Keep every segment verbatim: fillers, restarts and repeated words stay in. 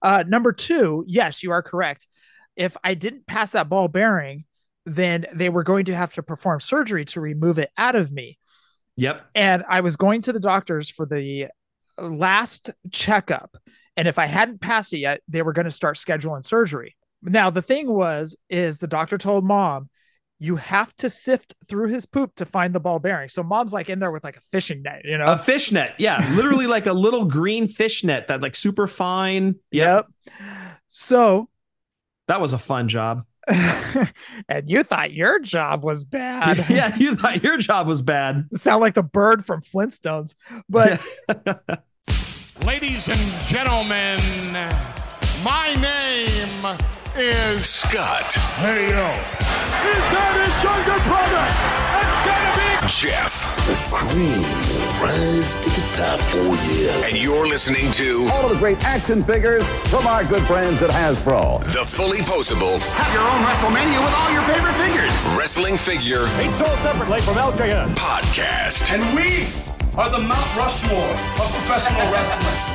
Uh, number two, yes, you are correct. If I didn't pass that ball bearing, then they were going to have to perform surgery to remove it out of me. Yep. And I was going to the doctors for the last checkup. And if I hadn't passed it yet, they were going to start scheduling surgery. Now, the thing was, is the doctor told mom, you have to sift through his poop to find the ball bearing. So mom's like in there with like a fishing net, you A know? fishnet. Yeah. Literally like a little green fishnet that like super fine. Yep. Yep. So, That was a fun job. and you thought your job was bad. Yeah. You thought your job was bad. Sound like the bird from Flintstones. But ladies and gentlemen, my name is Scott. Hey, yo. Is that his younger brother? It's gonna be Jeff. The cream will rise to the top. Oh, yeah. And you're listening to all of the great action figures from our good friends at Hasbro. The Fully Posable. Have your own WrestleMania with all your favorite figures. Wrestling Figure. Each sold separately from L J N. Podcast. And we are the Mount Rushmore of professional wrestling.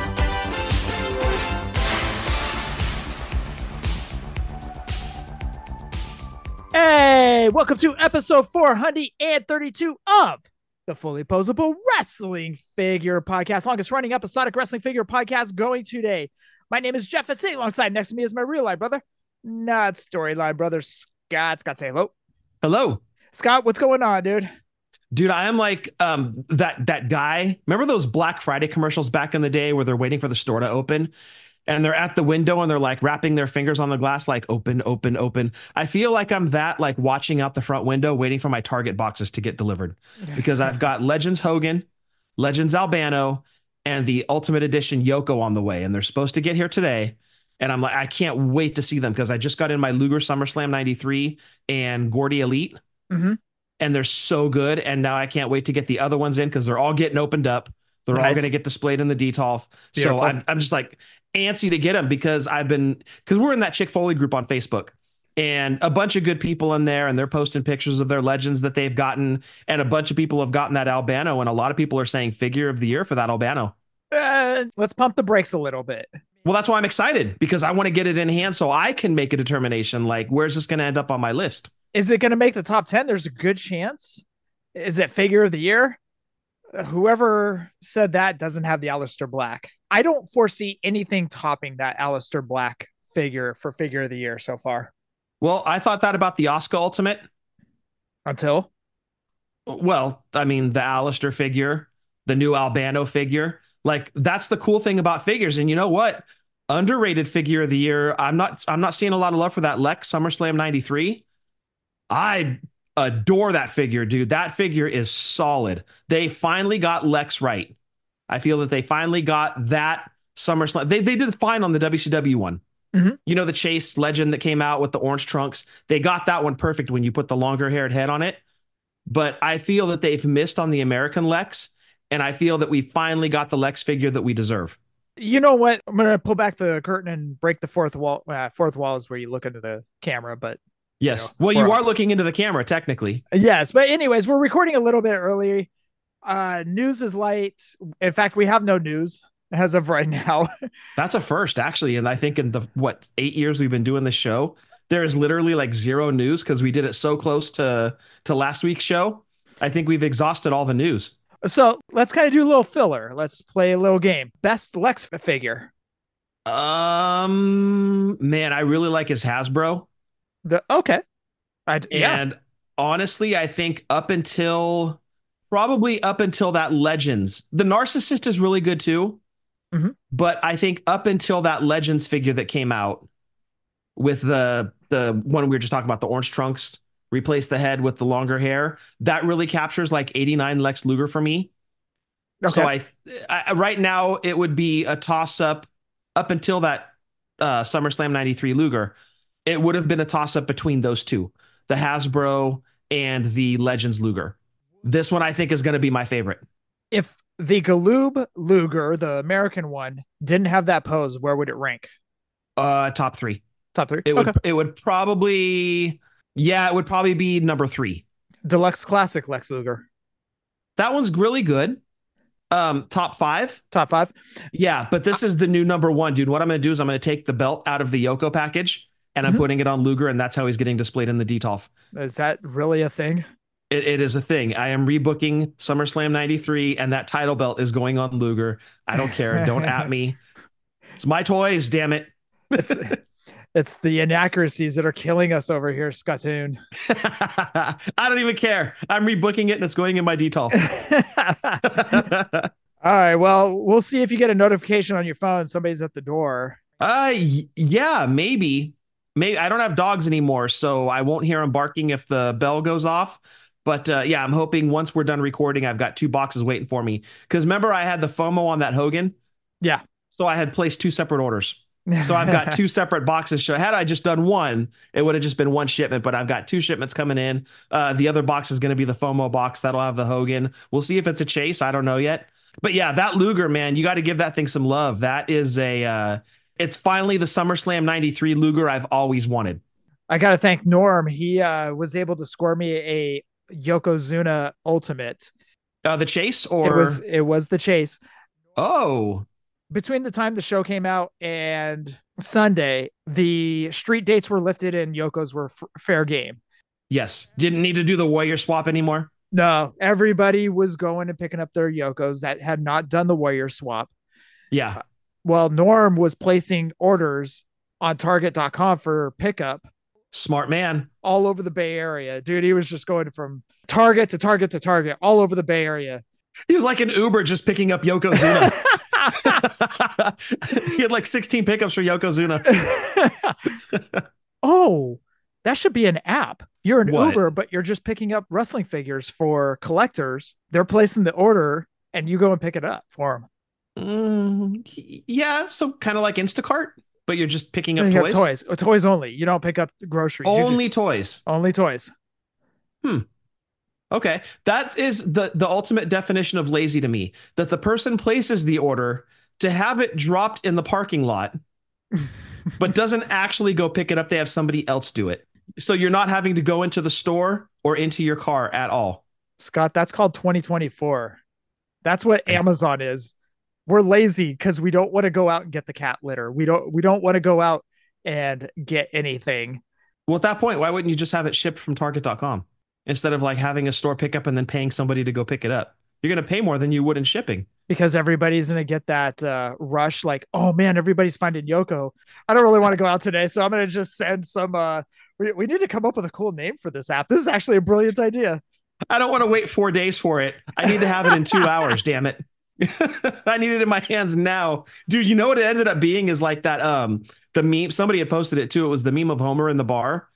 hey, welcome to episode four thirty-two of the Fully Posable Wrestling Figure Podcast, longest running episodic wrestling figure podcast going today. My name is Jeff, and sitting alongside next to me is my real life brother, not storyline brother, Scott. Scott, say hello. Hello. Scott, what's going on, dude? Dude, I am like um that that guy. Remember those Black Friday commercials back in the day where they're waiting for the store to open and they're at the window and they're like wrapping their fingers on the glass, like open, open, open. I feel like I'm that, like watching out the front window, waiting for my Target boxes to get delivered because I've got Legends Hogan, Legends Albano, and the Ultimate Edition Yoko on the way. And they're supposed to get here today. And I'm like, I can't wait to see them because I just got in my Luger SummerSlam ninety-three and Gordy Elite. Mm-hmm. And they're so good. And now I can't wait to get the other ones in because they're all getting opened up. They're nice. All going to get displayed in the D T O F. So I'm, I'm just like antsy to get them because I've been, because we're in that Chick Foley group on Facebook and a bunch of good people in there and they're posting pictures of their legends that they've gotten. And a bunch of people have gotten that Albano. And a lot of people are saying figure of the year for that Albano. Uh, let's pump the brakes a little bit. Well, that's why I'm excited because I want to get it in hand so I can make a determination. Like, where's this going to end up on my list? Is it going to make the top ten? There's a good chance. Is it figure of the year? Whoever said that doesn't have the Aleister Black. I don't foresee anything topping that Aleister Black figure for figure of the year so far. Well, I thought that about the Oscar Ultimate. Until? Well, I mean, the Aleister figure, the new Albano figure. Like, that's the cool thing about figures. And you know what? Underrated figure of the year. I'm not, I'm not seeing a lot of love for that Lex SummerSlam ninety-three. I adore that figure, dude. That figure is solid. They finally got Lex right. I feel that they finally got that SummerSlam. They, they did fine on the W C W one. Mm-hmm. You know, the Chase Legend that came out with the orange trunks. They got that one perfect when you put the longer haired head on it. But I feel that they've missed on the American Lex. And I feel that we finally got the Lex figure that we deserve. You know what? I'm going to pull back the curtain and break the fourth wall. Uh, fourth wall is where you look into the camera, but yes. You know, well, you are looking into the camera, technically. Yes. But anyways, we're recording a little bit early. Uh, news is light. In fact, we have no news as of right now. That's a first, actually. And I think in the, what, eight years we've been doing this show, there is literally like zero news because we did it so close to, to last week's show. I think we've exhausted all the news. So let's kind of do a little filler. Let's play a little game. Best Lex figure. Um, man, I really like his Hasbro. The okay. I yeah. And honestly, I think up until probably up until that Legends, the Narcissist is really good too. Mm-hmm. But I think up until that Legends figure that came out with the the one we were just talking about, the orange trunks, replace the head with the longer hair, that really captures like eighty-nine Lex Luger for me. Okay. So I, I right now it would be a toss up up until that uh, SummerSlam ninety-three Luger. It would have been a toss up between those two, the Hasbro and the Legends Luger. This one I think is going to be my favorite. If the Galoob Luger, the American one, didn't have that pose, where would it rank? Uh, top three. Top three. It okay. would. It would probably. Yeah, it would probably be number three. Deluxe Classic Lex Luger. That one's really good. Um, top five. Top five. Yeah, but this is the new number one, dude. What I'm going to do is I'm going to take the belt out of the Yoko package and I'm Mhm. putting it on Luger, and that's how he's getting displayed in the D T O F. Is that really a thing? It, it is a thing. I am rebooking SummerSlam ninety-three, and that title belt is going on Luger. I don't care. Don't at me. It's my toys, damn it. It's it's the inaccuracies that are killing us over here, Scottoon. I don't even care. I'm rebooking it, and it's going in my D T O F. All right. Well, we'll see if you get a notification on your phone. Somebody's at the door. Uh, y- yeah, maybe. Maybe I don't have dogs anymore, so I won't hear them barking if the bell goes off. But uh, yeah, I'm hoping once we're done recording, I've got two boxes waiting for me. Because remember, I had the FOMO on that Hogan. Yeah. So I had placed two separate orders. So I've got two separate boxes. So had I just done one, it would have just been one shipment. But I've got two shipments coming in. Uh, the other box is going to be the FOMO box. That'll have the Hogan. We'll see if it's a chase. I don't know yet. But yeah, that Luger, man, you got to give that thing some love. That is a, uh, it's finally the SummerSlam ninety-three Luger I've always wanted. I got to thank Norm. He uh, was able to score me a Yokozuna Ultimate. Uh, the chase or? It was, it was the chase. Oh. Between the time the show came out and Sunday, the street dates were lifted and Yoko's were f- fair game. Yes. Didn't need to do the Warrior swap anymore. No, everybody was going and picking up their Yokos that had not done the Warrior swap. Yeah. Uh, well, Norm was placing orders on target dot com for pickup. Smart man. All over the Bay Area. Dude, he was just going from Target to Target to Target all over the Bay Area. He was like an Uber just picking up Yokozuna. He had like sixteen pickups for Yokozuna. Oh, that should be an app. You're an What? Uber, but you're just picking up wrestling figures for collectors. They're placing the order and you go and pick it up for them. Mm, yeah, so kind of like Instacart, but you're just picking up You toys. have toys. Oh, toys only. You don't pick up groceries. You Only just- toys. only toys. Okay, that is the the ultimate definition of lazy to me. That the person places the order to have it dropped in the parking lot, but doesn't actually go pick it up. They have somebody else do it. So you're not having to go into the store or into your car at all. Scott, that's called twenty twenty-four. That's what Amazon is. We're lazy because we don't want to go out and get the cat litter. We don't we don't want to go out and get anything. Well, at that point, why wouldn't you just have it shipped from target dot com instead of like having a store pick up and then paying somebody to go pick it up? You're going to pay more than you would in shipping. Because everybody's going to get that uh, rush like, oh man, everybody's finding Yoko. I don't really want to go out today. So I'm going to just send some, uh, we, we need to come up with a cool name for this app. This is actually a brilliant idea. I don't want to wait four days for it. I need to have it in two hours, damn it. I need it in my hands now. Dude, you know what it ended up being is like that, um, the meme, somebody had posted it too. It was the meme of Homer in the bar.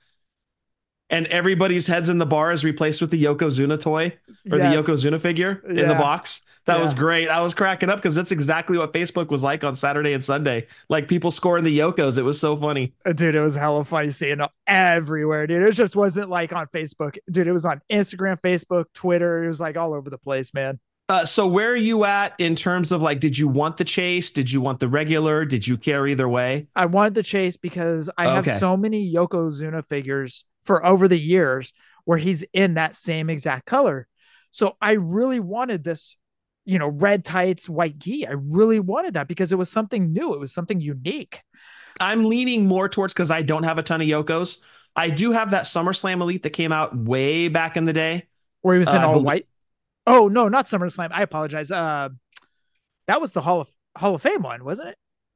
And everybody's heads in the bar is replaced with the Yokozuna toy or Yes. the Yokozuna figure in the Yeah. box. That Yeah. was great. I was cracking up because that's exactly what Facebook was like on Saturday and Sunday. Like people scoring the Yokos. It was so funny. Uh, Dude, it was hella funny seeing it everywhere, dude. It just wasn't like on Facebook. Dude, it was on Instagram, Facebook, Twitter. It was like all over the place, man. Uh, so where are you at in terms of like, did you want the chase? Did you want the regular? Did you care either way? I wanted the chase because I have Okay. so many Yokozuna figures for over the years where he's in that same exact color. So I really wanted this, you know, red tights, white gi. I really wanted that because it was something new. It was something unique. I'm leaning more towards because I don't have a ton of Yokos. I do have that SummerSlam Elite that came out way back in the day. Where he was in Uh, I all believe- white. Oh no, not SummerSlam. I apologize. Uh, that was the Hall of Hall of Fame one, wasn't it?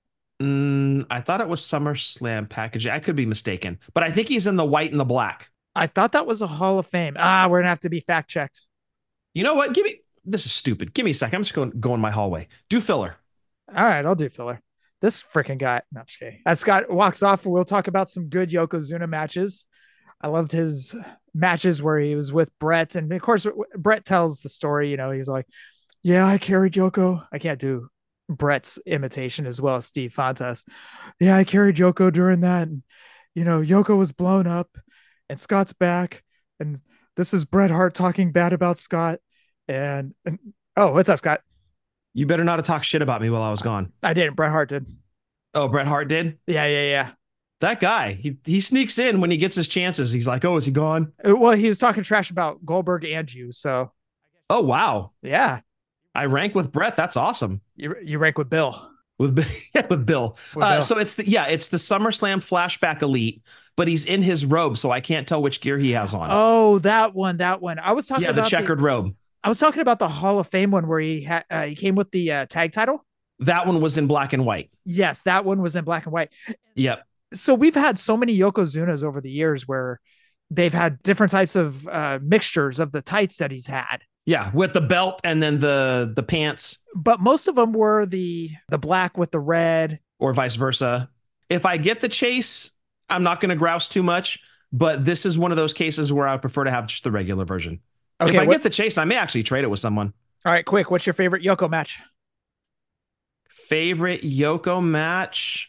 Mm, I thought it was SummerSlam packaging. I could be mistaken, but I think he's in the white and the black. I thought that was a Hall of Fame. Ah, we're gonna have to be fact checked. You know what? Give me, this is stupid. Give me a second. I'm just going go in my hallway. Do filler. All right, I'll do filler. This freaking guy. No, I'm just kidding. As Scott walks off, we'll talk about some good Yokozuna matches. I loved his matches where he was with Brett. And of course, Brett tells the story. You know, he's like, yeah, I carried Yoko. I can't do Brett's imitation as well as Steve Fontas. Yeah, I carried Yoko during that. And, you know, Yoko was blown up and Scott's back. And this is Bret Hart talking bad about Scott. And, and oh, what's up, Scott? You better not have talked shit about me while I was gone. I didn't. Bret Hart did. Oh, Bret Hart did? Yeah, yeah, yeah. That guy, he he sneaks in when he gets his chances. He's like, oh, is he gone? Uh, Well, he was talking trash about Goldberg and you. So, Oh, wow. yeah. I rank with Brett. That's awesome. You you rank with Bill. With yeah, with Bill. With uh, Bill. So it's the yeah, it's the SummerSlam Flashback Elite, but he's in his robe, so I can't tell which gear he has on. Oh, that one, that one. I was talking yeah, about the checkered the, robe. I was talking about the Hall of Fame one where he had uh, he came with the uh, tag title. That one was in black and white. Yes, that one was in black and white. Yep. So we've had so many Yokozunas over the years where they've had different types of uh, mixtures of the tights that he's had. Yeah, with the belt and then the the pants. But most of them were the the black with the red. Or vice versa. If I get the chase, I'm not going to grouse too much, but this is one of those cases where I would prefer to have just the regular version. Okay, if I what, get the chase, I may actually trade it with someone. All right, quick. What's your favorite Yoko match? Favorite Yoko match?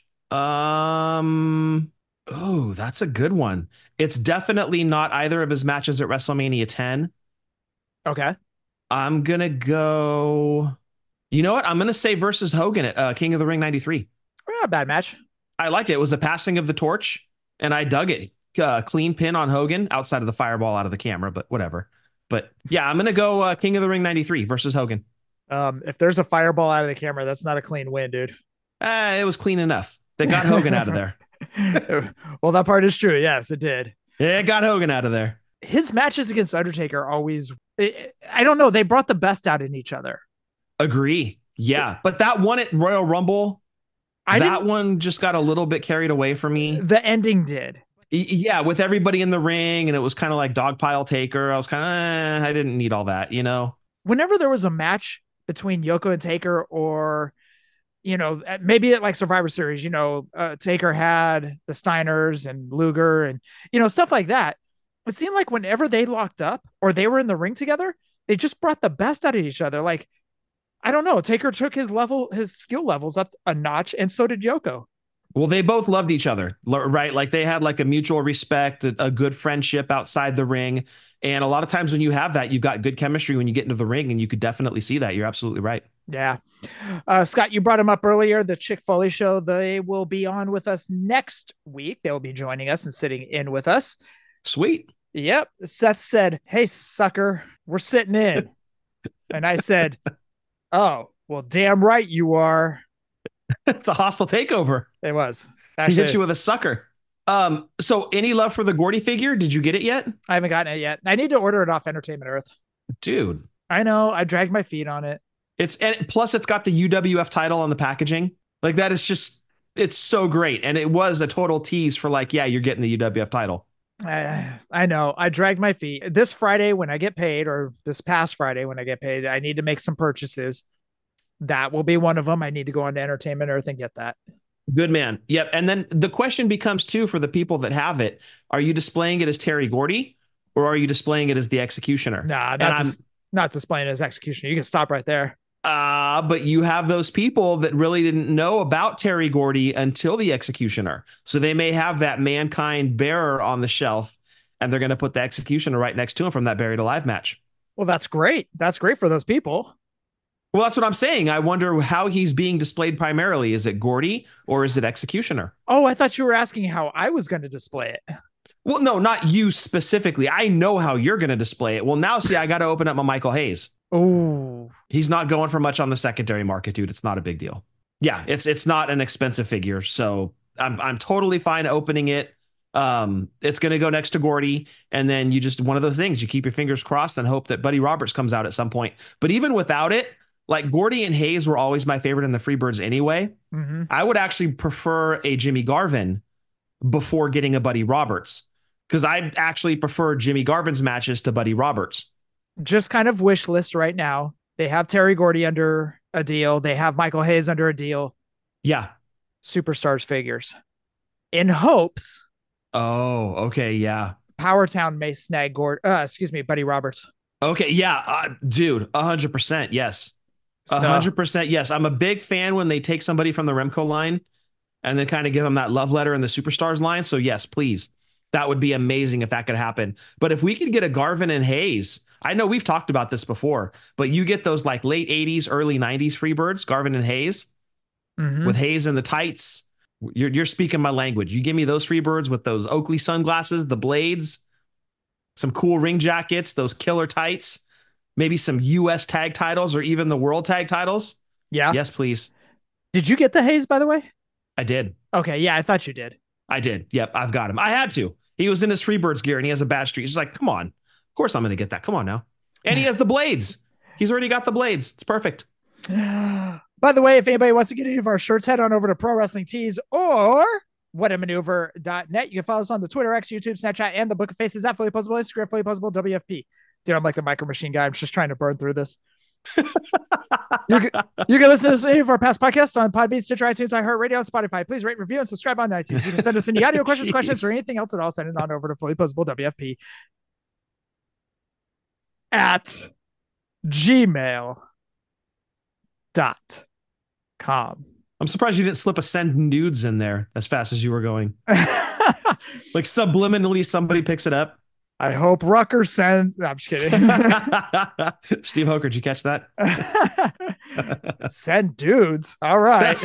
Um, oh, that's a good one. It's definitely not either of his matches at WrestleMania ten. Okay. I'm going to go... You know what? I'm going to say versus Hogan at uh, King of the Ring ninety-three. Not a bad match. I liked it. It was a passing of the torch, and I dug it. Uh, clean pin on Hogan outside of the fireball out of the camera, but whatever. But yeah, I'm going to go uh, King of the Ring ninety-three versus Hogan. Um, if there's a fireball out of the camera, that's not a clean win, dude. Uh, it was clean enough. They got Hogan out of there. Well, that part is true. Yes, it did. Yeah, it got Hogan out of there. His matches against Undertaker always, I don't know, they brought the best out in each other. Agree. Yeah. But that one at Royal Rumble, I that one just got a little bit carried away for me. The ending did. Yeah. With everybody in the ring, and it was kind of like Dogpile Taker. I was kind of, eh, I didn't need all that, you know? Whenever there was a match between Yoko and Taker, or, you know, maybe at like Survivor Series, you know, uh, Taker had the Steiners and Luger and, you know, stuff like that. It seemed like whenever they locked up or they were in the ring together, they just brought the best out of each other. Like, I don't know. Taker took his level, his skill levels up a notch, and so did Yoko. Well, they both loved each other, right? Like they had like a mutual respect, a, a good friendship outside the ring. And a lot of times when you have that, you've got good chemistry when you get into the ring, and you could definitely see that. You're absolutely right. Yeah. Uh, Scott, you brought him up earlier, the Chick Foley show. They will be on with us next week. They'll be joining us and sitting in with us. Sweet. Yep. Seth said, "Hey, sucker, we're sitting in." And I said, "Oh, well, damn right you are." It's a hostile takeover. It was. Actually, he hit you with a sucker. Um, so any love for the Gordy figure? Did you get it yet? I haven't gotten it yet. I need to order it off Entertainment Earth. Dude. I know. I dragged my feet on it. It's and plus it's got the U W F title on the packaging. Like that is just, it's so great. And it was a total tease for like, yeah, you're getting the U W F title. I, I know. I dragged my feet. This Friday when I get paid, or this past Friday when I get paid, I need to make some purchases. That will be one of them. I need to go on to Entertainment Earth and get that. Good man. Yep. And then the question becomes too, for the people that have it, are you displaying it as Terry Gordy, or are you displaying it as the Executioner? Nah, not, dis- not displaying it as Executioner. You can stop right there. Uh, but you have those people that really didn't know about Terry Gordy until the Executioner. So they may have that Mankind bearer on the shelf, and they're going to put the Executioner right next to him from that Buried Alive match. Well, that's great. That's great for those people. Well, that's what I'm saying. I wonder how he's being displayed primarily. Is it Gordy or is it Executioner? Oh, I thought you were asking how I was going to display it. Well, no, not you specifically. I know how you're going to display it. Well, now, see, I got to open up my Michael Hayes. Oh, he's not going for much on the secondary market, dude. It's not a big deal. Yeah, it's it's not an expensive figure, so I'm I'm totally fine opening it. Um, it's going to go next to Gordy, and then you just one of those things. You keep your fingers crossed and hope that Buddy Roberts comes out at some point. But even without it, like Gordy and Hayes were always my favorite in the Freebirds anyway. Mm-hmm. I would actually prefer a Jimmy Garvin before getting a Buddy Roberts, because I actually prefer Jimmy Garvin's matches to Buddy Roberts. Just kind of wish list right now. They have Terry Gordy under a deal. They have Michael Hayes under a deal. Yeah. Superstars figures. In hopes. Oh, okay. Yeah. Powertown may snag Gord. Uh, excuse me, Buddy Roberts. Okay. Yeah. Uh, dude, a hundred percent. Yes. A hundred percent. Yes. I'm a big fan when they take somebody from the Remco line and then kind of give them that love letter in the Superstars line. So yes, please. That would be amazing if that could happen. But if we could get a Garvin and Hayes, I know we've talked about this before, but you get those like late eighties, early nineties Freebirds, Garvin and Hayes, mm-hmm. with Hayes in the tights. You're, you're speaking my language. You give me those Freebirds with those Oakley sunglasses, the blades, some cool ring jackets, those killer tights. maybe some U S tag titles or even the world tag titles. Yeah. Yes, please. Did you get the Hayes, by the way? I did. Okay. Yeah, I thought you did. I did. Yep. I've got him. I had to. He was in his Freebirds gear and he has a bad streak. He's like, come on. Of course I'm going to get that. Come on now. And he has the blades. He's already got the blades. It's perfect. By the way, if anybody wants to get any of our shirts, head on over to Pro Wrestling Tees or what a maneuver dot net. You can follow us on the Twitter, X, YouTube, Snapchat, and the Book of Faces at Fully Posable, Instagram, Fully Posable, W F P. Dude, I'm like the Micro Machine guy. I'm just trying to burn through this. you, can, you can listen to any of our past podcasts on Podbean, Stitcher, iTunes, iHeartRadio, and Spotify. Please rate, review, and subscribe on iTunes. You can send us any audio questions, questions, or anything else at all. Send it on over to Fully Posable W F P at gmail dot com. I'm surprised you didn't slip a send nudes in there as fast as you were going. Like subliminally, somebody picks it up. I hope Rucker sends. No, I'm just kidding. Steve Hoker, did you catch that? Send dudes. All right.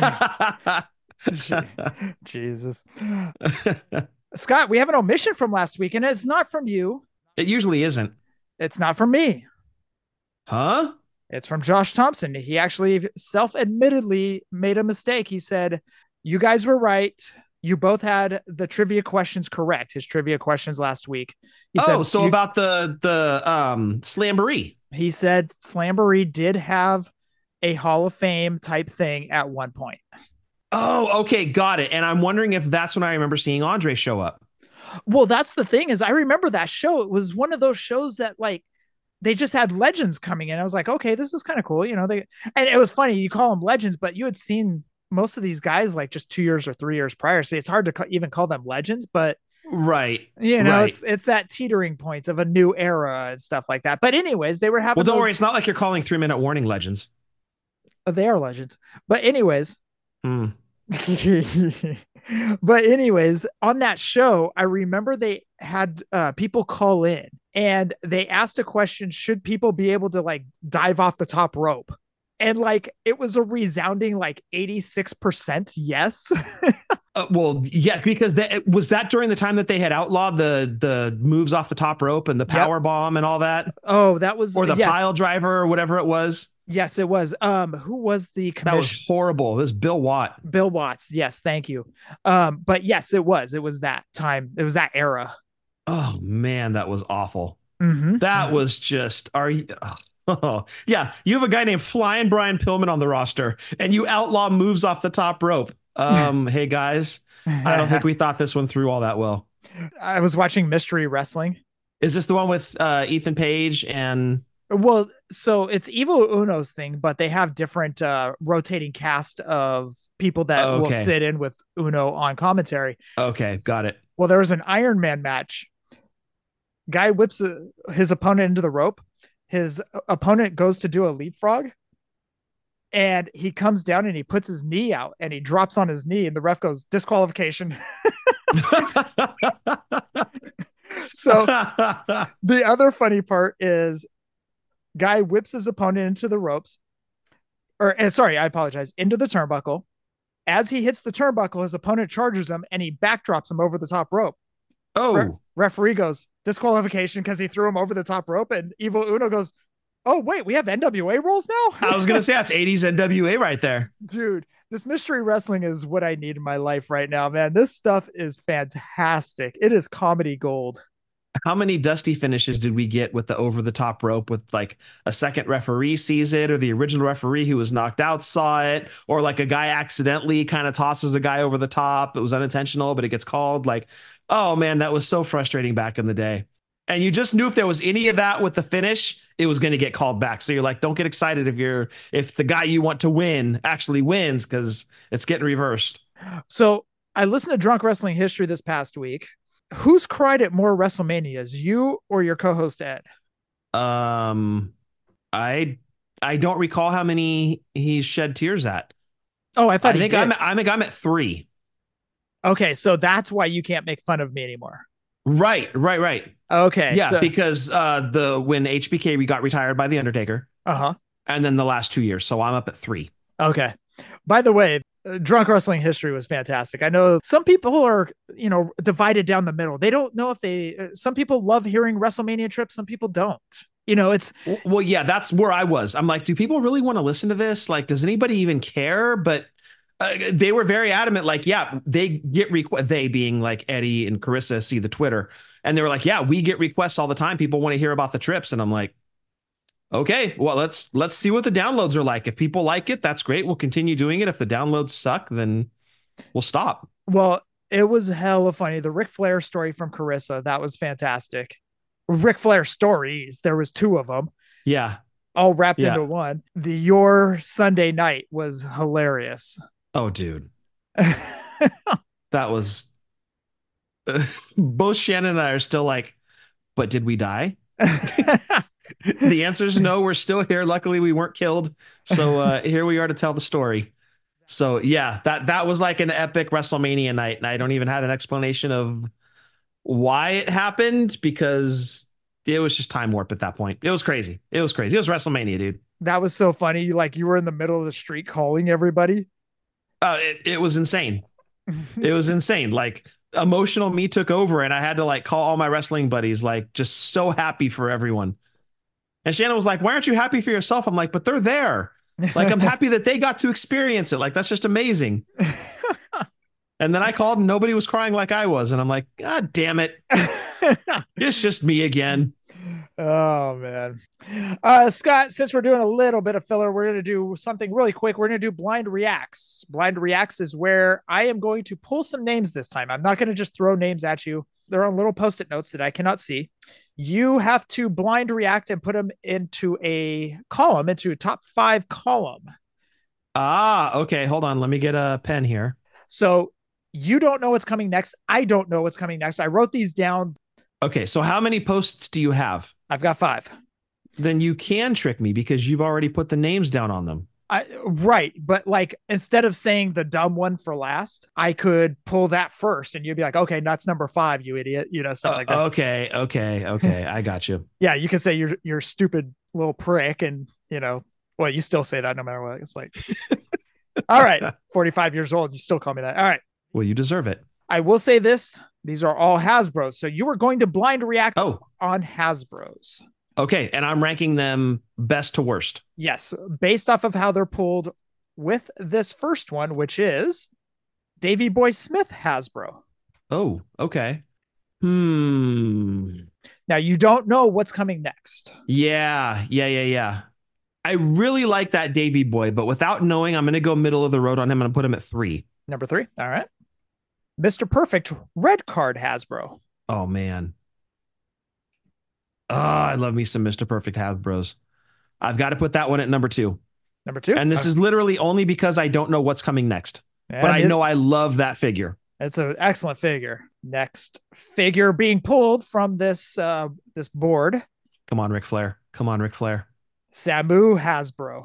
Jesus. Scott, we have an omission from last week, and it's not from you. It usually isn't. It's not from me. Huh? It's from Josh Thompson. He actually self-admittedly made a mistake. He said, you guys were right. You both had the trivia questions correct. His trivia questions last week. He oh, said, so you, about the the um Slamboree. He said Slamboree did have a Hall of Fame type thing at one point. Oh, okay, got it. And I'm wondering if that's when I remember seeing Andre show up. Well, that's the thing is I remember that show. It was one of those shows that like they just had legends coming in. I was like, okay, this is kind of cool. You know, they, and it was funny. You call them legends, but you had seen most of these guys like just two years or three years prior. So it's hard to co- even call them legends, but right. You know, right. it's, it's that teetering point of a new era and stuff like that. But anyways, they were having, well, don't those... worry. It's not like you're calling three minute warning legends. Oh, they are legends, but anyways, hmm. But anyways, on that show, I remember they had uh, people call in and they asked a question, should people be able to like dive off the top rope? And like, it was a resounding like eighty-six percent yes. uh, well, yeah, because that was that during the time that they had outlawed the the moves off the top rope and the power yep. bomb and all that. Oh, that was, or the yes. pile driver or whatever it was. Yes, it was. Um, who was the commission? That was horrible. It was Bill Watt. Bill Watts. Yes, thank you. Um, but yes, it was. It was that time. It was that era. Oh man, that was awful. Mm-hmm. That mm-hmm. was just. Are you? Oh yeah, you have a guy named Flying Brian Pillman on the roster, and you outlaw moves off the top rope. Um, hey guys, I don't think we thought this one through all that well. I was watching Mystery Wrestling. Is this the one with uh, Ethan Page and? Well, so it's Evil Uno's thing, but they have different uh, rotating cast of people that okay. will sit in with Uno on commentary. Okay, got it. Well, there was an Iron Man match. Guy whips a, his opponent into the rope. His opponent goes to do a leapfrog. And he comes down and he puts his knee out and he drops on his knee and the ref goes, disqualification. So the other funny part is guy whips his opponent into the ropes or uh, sorry, I apologize, into the turnbuckle. As he hits the turnbuckle, his opponent charges him and he backdrops him over the top rope. Oh, Re- referee goes disqualification because he threw him over the top rope. And Evil Uno goes, oh, wait, we have N W A rules now? I was going to say that's eighties N W A right there. Dude, this mystery wrestling is what I need in my life right now, man. This stuff is fantastic. It is comedy gold. How many dusty finishes did we get with the over the top rope with like a second referee sees it or the original referee who was knocked out saw it or like a guy accidentally kind of tosses a guy over the top. It was unintentional, but it gets called. Like, oh man, that was so frustrating back in the day. And you just knew if there was any of that with the finish, it was going to get called back. So you're like, don't get excited if you're if the guy you want to win actually wins because it's getting reversed. So I listened to Drunk Wrestling History this past week. Who's cried at more WrestleManias, you or your co-host Ed? Um, I I don't recall how many he shed tears at. Oh, I thought I he think did. I'm I think I'm at three. Okay, so that's why you can't make fun of me anymore. Right, right, right. Okay, yeah, so... because uh, the when H B K we got retired by the Undertaker. Uh huh. And then the last two years, so I'm up at three. Okay. By the way, uh, Drunk Wrestling History was fantastic. I know some people are, you know, divided down the middle. They don't know if they. Uh, some people love hearing WrestleMania trips. Some people don't. You know, it's well, yeah, that's where I was. I'm like, do people really want to listen to this? Like, does anybody even care? But uh, they were very adamant. Like, yeah, they get requests. They being like Eddie and Carissa see the Twitter, and they were like, yeah, we get requests all the time. People want to hear about the trips, and I'm like, okay, well, let's let's see what the downloads are like. If people like it, that's great. We'll continue doing it. If the downloads suck, then we'll stop. Well, it was hella funny. The Ric Flair story from Carissa, that was fantastic. Ric Flair stories, there was two of them. Yeah. All wrapped yeah. into one. The Your Sunday Night was hilarious. Oh, dude. That was... Uh, both Shannon and I are still like, but did we die? The answer is no. We're still here. Luckily, we weren't killed. So uh, here we are to tell the story. So yeah, that that was like an epic WrestleMania night, and I don't even have an explanation of why it happened because it was just time warp at that point. It was crazy. It was crazy. It was WrestleMania, dude. That was so funny. You like you were in the middle of the street calling everybody. Uh, it, it was insane. It was insane. Like emotional me took over, and I had to like call all my wrestling buddies. Like just so happy for everyone. And Shannon was like, "Why aren't you happy for yourself?" I'm like, "But they're there. Like I'm happy that they got to experience it. Like that's just amazing." And then I called and nobody was crying like I was. And I'm like, God damn it. It's just me again. Oh, man. Uh, Scott, since we're doing a little bit of filler, we're going to do something really quick. We're going to do Blind Reacts. Blind Reacts is where I am going to pull some names this time. I'm not going to just throw names at you. They're on little post-it notes that I cannot see. You have to blind react and put them into a column, into a top five column. Ah, okay. Hold on. Let me get a pen here. So you don't know what's coming next. I don't know what's coming next. I wrote these down. Okay. So how many posts do you have? I've got five. Then you can trick me because you've already put the names down on them. I, right. But like, instead of saying the dumb one for last, I could pull that first and you'd be like, okay, that's number five, you idiot. You know, stuff uh, like that. Okay. Okay. Okay. I got you. Yeah. You can say you're, you're stupid little prick. And you know, well, you still say that no matter what. It's like, all right, forty-five years old. You still call me that. All right. Well, you deserve it. I will say this. These are all Hasbros. So you are going to blind react oh. on Hasbros. Okay. And I'm ranking them best to worst. Yes. Based off of how they're pulled with this first one, which is Davey Boy Smith Hasbro. Oh, okay. Hmm. Now you don't know what's coming next. Yeah. Yeah. Yeah. Yeah. I really like that Davey Boy, but without knowing, I'm going to go middle of the road on him. I'm going to put him at three. Number three. All right. Mister Perfect Red Card Hasbro. Oh, man. Oh, I love me some Mister Perfect Hasbros. I've got to put that one at number two. Number two. And this okay. is literally only because I don't know what's coming next. And but I it, know I love that figure. It's an excellent figure. Next figure being pulled from this uh, this board. Come on, Ric Flair. Come on, Ric Flair. Samu Hasbro.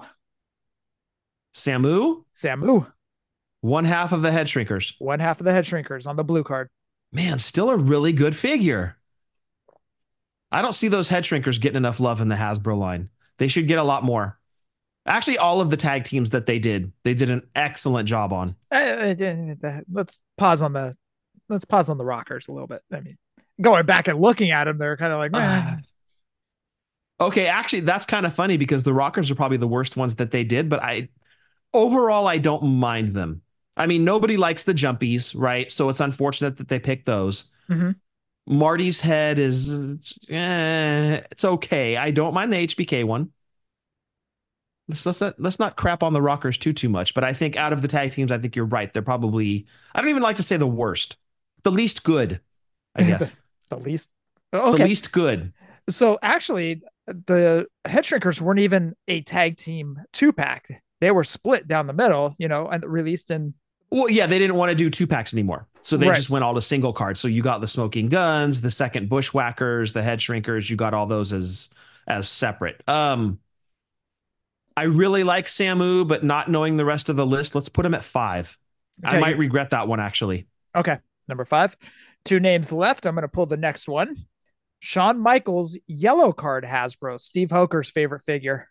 Samu? Samu. One half of the head shrinkers. One half of the head shrinkers on the blue card. Man, still a really good figure. I don't see those head shrinkers getting enough love in the Hasbro line. They should get a lot more. Actually, all of the tag teams that they did, they did an excellent job on. Uh, let's pause on the let's pause on the Rockers a little bit. I mean, going back and looking at them, they're kind of like, uh, okay, actually, that's kind of funny because the Rockers are probably the worst ones that they did, but I overall I don't mind them. I mean, nobody likes the jumpies, right? So it's unfortunate that they picked those. Mm-hmm. Marty's head is, eh, it's okay. I don't mind the H B K one. Let's, let's, not, let's not crap on the Rockers too, too much. But I think out of the tag teams, I think you're right. They're probably, I don't even like to say the worst. The least good, I guess. the least, okay. The least good. So actually, the Head Shrinkers weren't even a tag team two-pack. They were split down the middle, you know, and released in... Well, yeah, they didn't want to do two packs anymore. So they right. just went all to single cards. So you got the Smoking Guns, the second Bushwhackers, the Head Shrinkers. You got all those as as separate. Um, I really like Samu, but not knowing the rest of the list, let's put him at five. Okay, I might you... regret that one, actually. Okay, number five. Two names left. I'm going to pull the next one. Shawn Michaels yellow card Hasbro. Steve Hoker's favorite figure.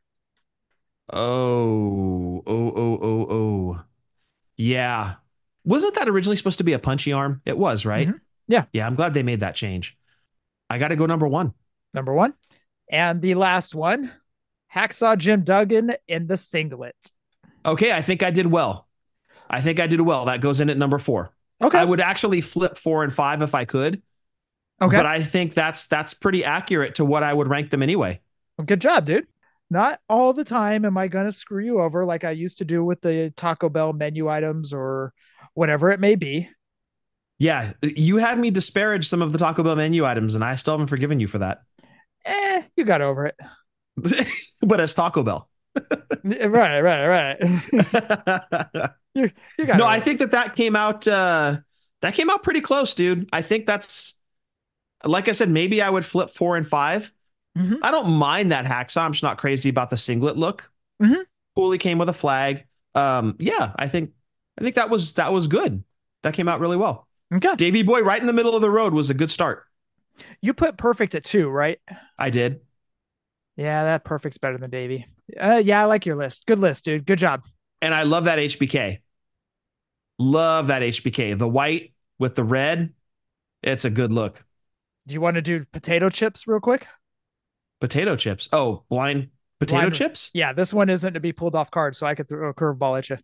Oh, oh, oh, oh, oh. Yeah. Wasn't that originally supposed to be a punchy arm? It was, right? Mm-hmm. Yeah. Yeah, I'm glad they made that change. I got to go number one. Number one. And the last one, Hacksaw Jim Duggan in the singlet. Okay, I think I did well. I think I did well. That goes in at number four. Okay. I would actually flip four and five if I could. Okay. But I think that's that's pretty accurate to what I would rank them anyway. Well, good job, dude. Not all the time am I going to screw you over like I used to do with the Taco Bell menu items or whatever it may be. Yeah, you had me disparage some of the Taco Bell menu items, and I still haven't forgiven you for that. Eh, you got over it. But as Taco Bell. Right, right, right. you, you got no, it. I think that that came out, uh, that came out pretty close, dude. I think that's, like I said, maybe I would flip four and five. Mm-hmm. I don't mind that hacksaw. I'm just not crazy about the singlet look. Mm-hmm. Cooley came with a flag. Um, yeah, I think I think that was that was good. That came out really well. Okay. Davey Boy right in the middle of the road was a good start. You put perfect at two, right? I did. Yeah, that perfect's better than Davey. Uh, yeah, I like your list. Good list, dude. Good job. And I love that H B K. Love that H B K. The white with the red. It's a good look. Do you want to do potato chips real quick? Potato chips. Oh, blind potato Blind- chips? Yeah, this one isn't to be pulled off card, so I could throw a curveball at you.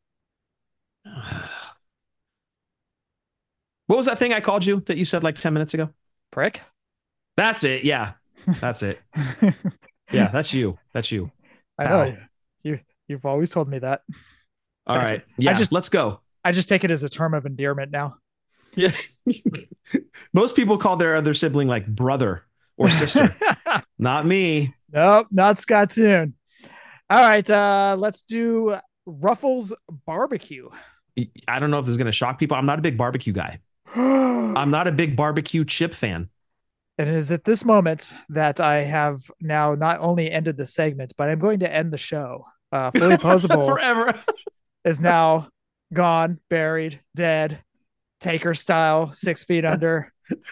What was that thing I called you that you said like ten minutes ago? Prick. That's it. Yeah. That's it. Yeah, that's you. That's you. I Ow. know. You, you've always told me that. All That's right. it. Yeah, I just- let's go. I just take it as a term of endearment now. Yeah. Most people call their other sibling like brother or sister. Not me. Nope, not Scottoon. All right, uh, let's do Ruffles Barbecue. I don't know if this is going to shock people. I'm not a big barbecue guy. And I'm not a big barbecue chip fan. it is at this moment that I have now not only ended the segment, but I'm going to end the show. Uh, Fully Posable Forever. is now gone, buried, dead, Taker style, six feet under,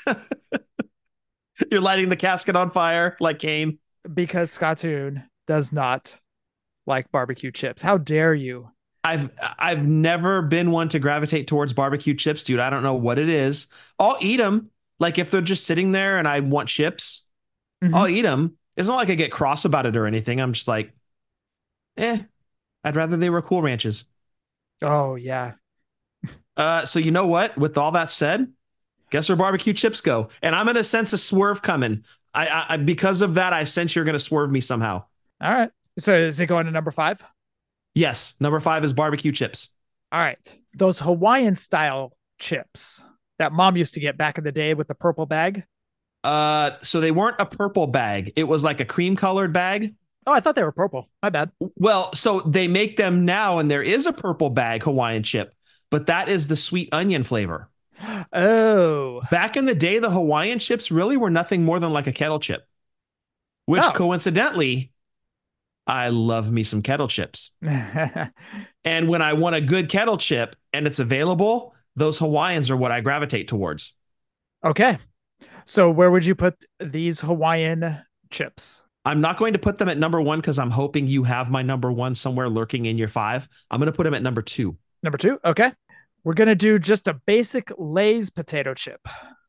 You're lighting the casket on fire like Kane. because Scottoon does not like barbecue chips. How dare you? I've I've never been one to gravitate towards barbecue chips, dude. I don't know what it is. I'll eat them. Like if they're just sitting there and I want chips, Mhm. I'll eat them. It's not like I get cross about it or anything. I'm just like, eh, I'd rather they were Cool Ranches. Oh, yeah. Uh, so you know what? With all that said, guess where barbecue chips go? And I'm gonna sense a swerve coming. I, I, I because of that, I sense you're gonna swerve me somehow. All right. So is it going to number five? Yes, number five is barbecue chips. All right. Those Hawaiian style chips that mom used to get back in the day with the purple bag. Uh, so they weren't a purple bag. It was like a cream colored bag. Oh, I thought they were purple. My bad. Well, so they make them now, and there is a purple bag Hawaiian chip, but that is the sweet onion flavor. Oh. Back in the day, the Hawaiian chips really were nothing more than like a kettle chip, which Oh. coincidentally, I love me some kettle chips. And when I want a good kettle chip and it's available, those Hawaiians are what I gravitate towards. Okay. So where would you put these Hawaiian chips? I'm not going to put them at number one because I'm hoping you have my number one somewhere lurking in your five. I'm going to put them at number two. Number two. Okay. We're going to do just a basic Lay's potato chip.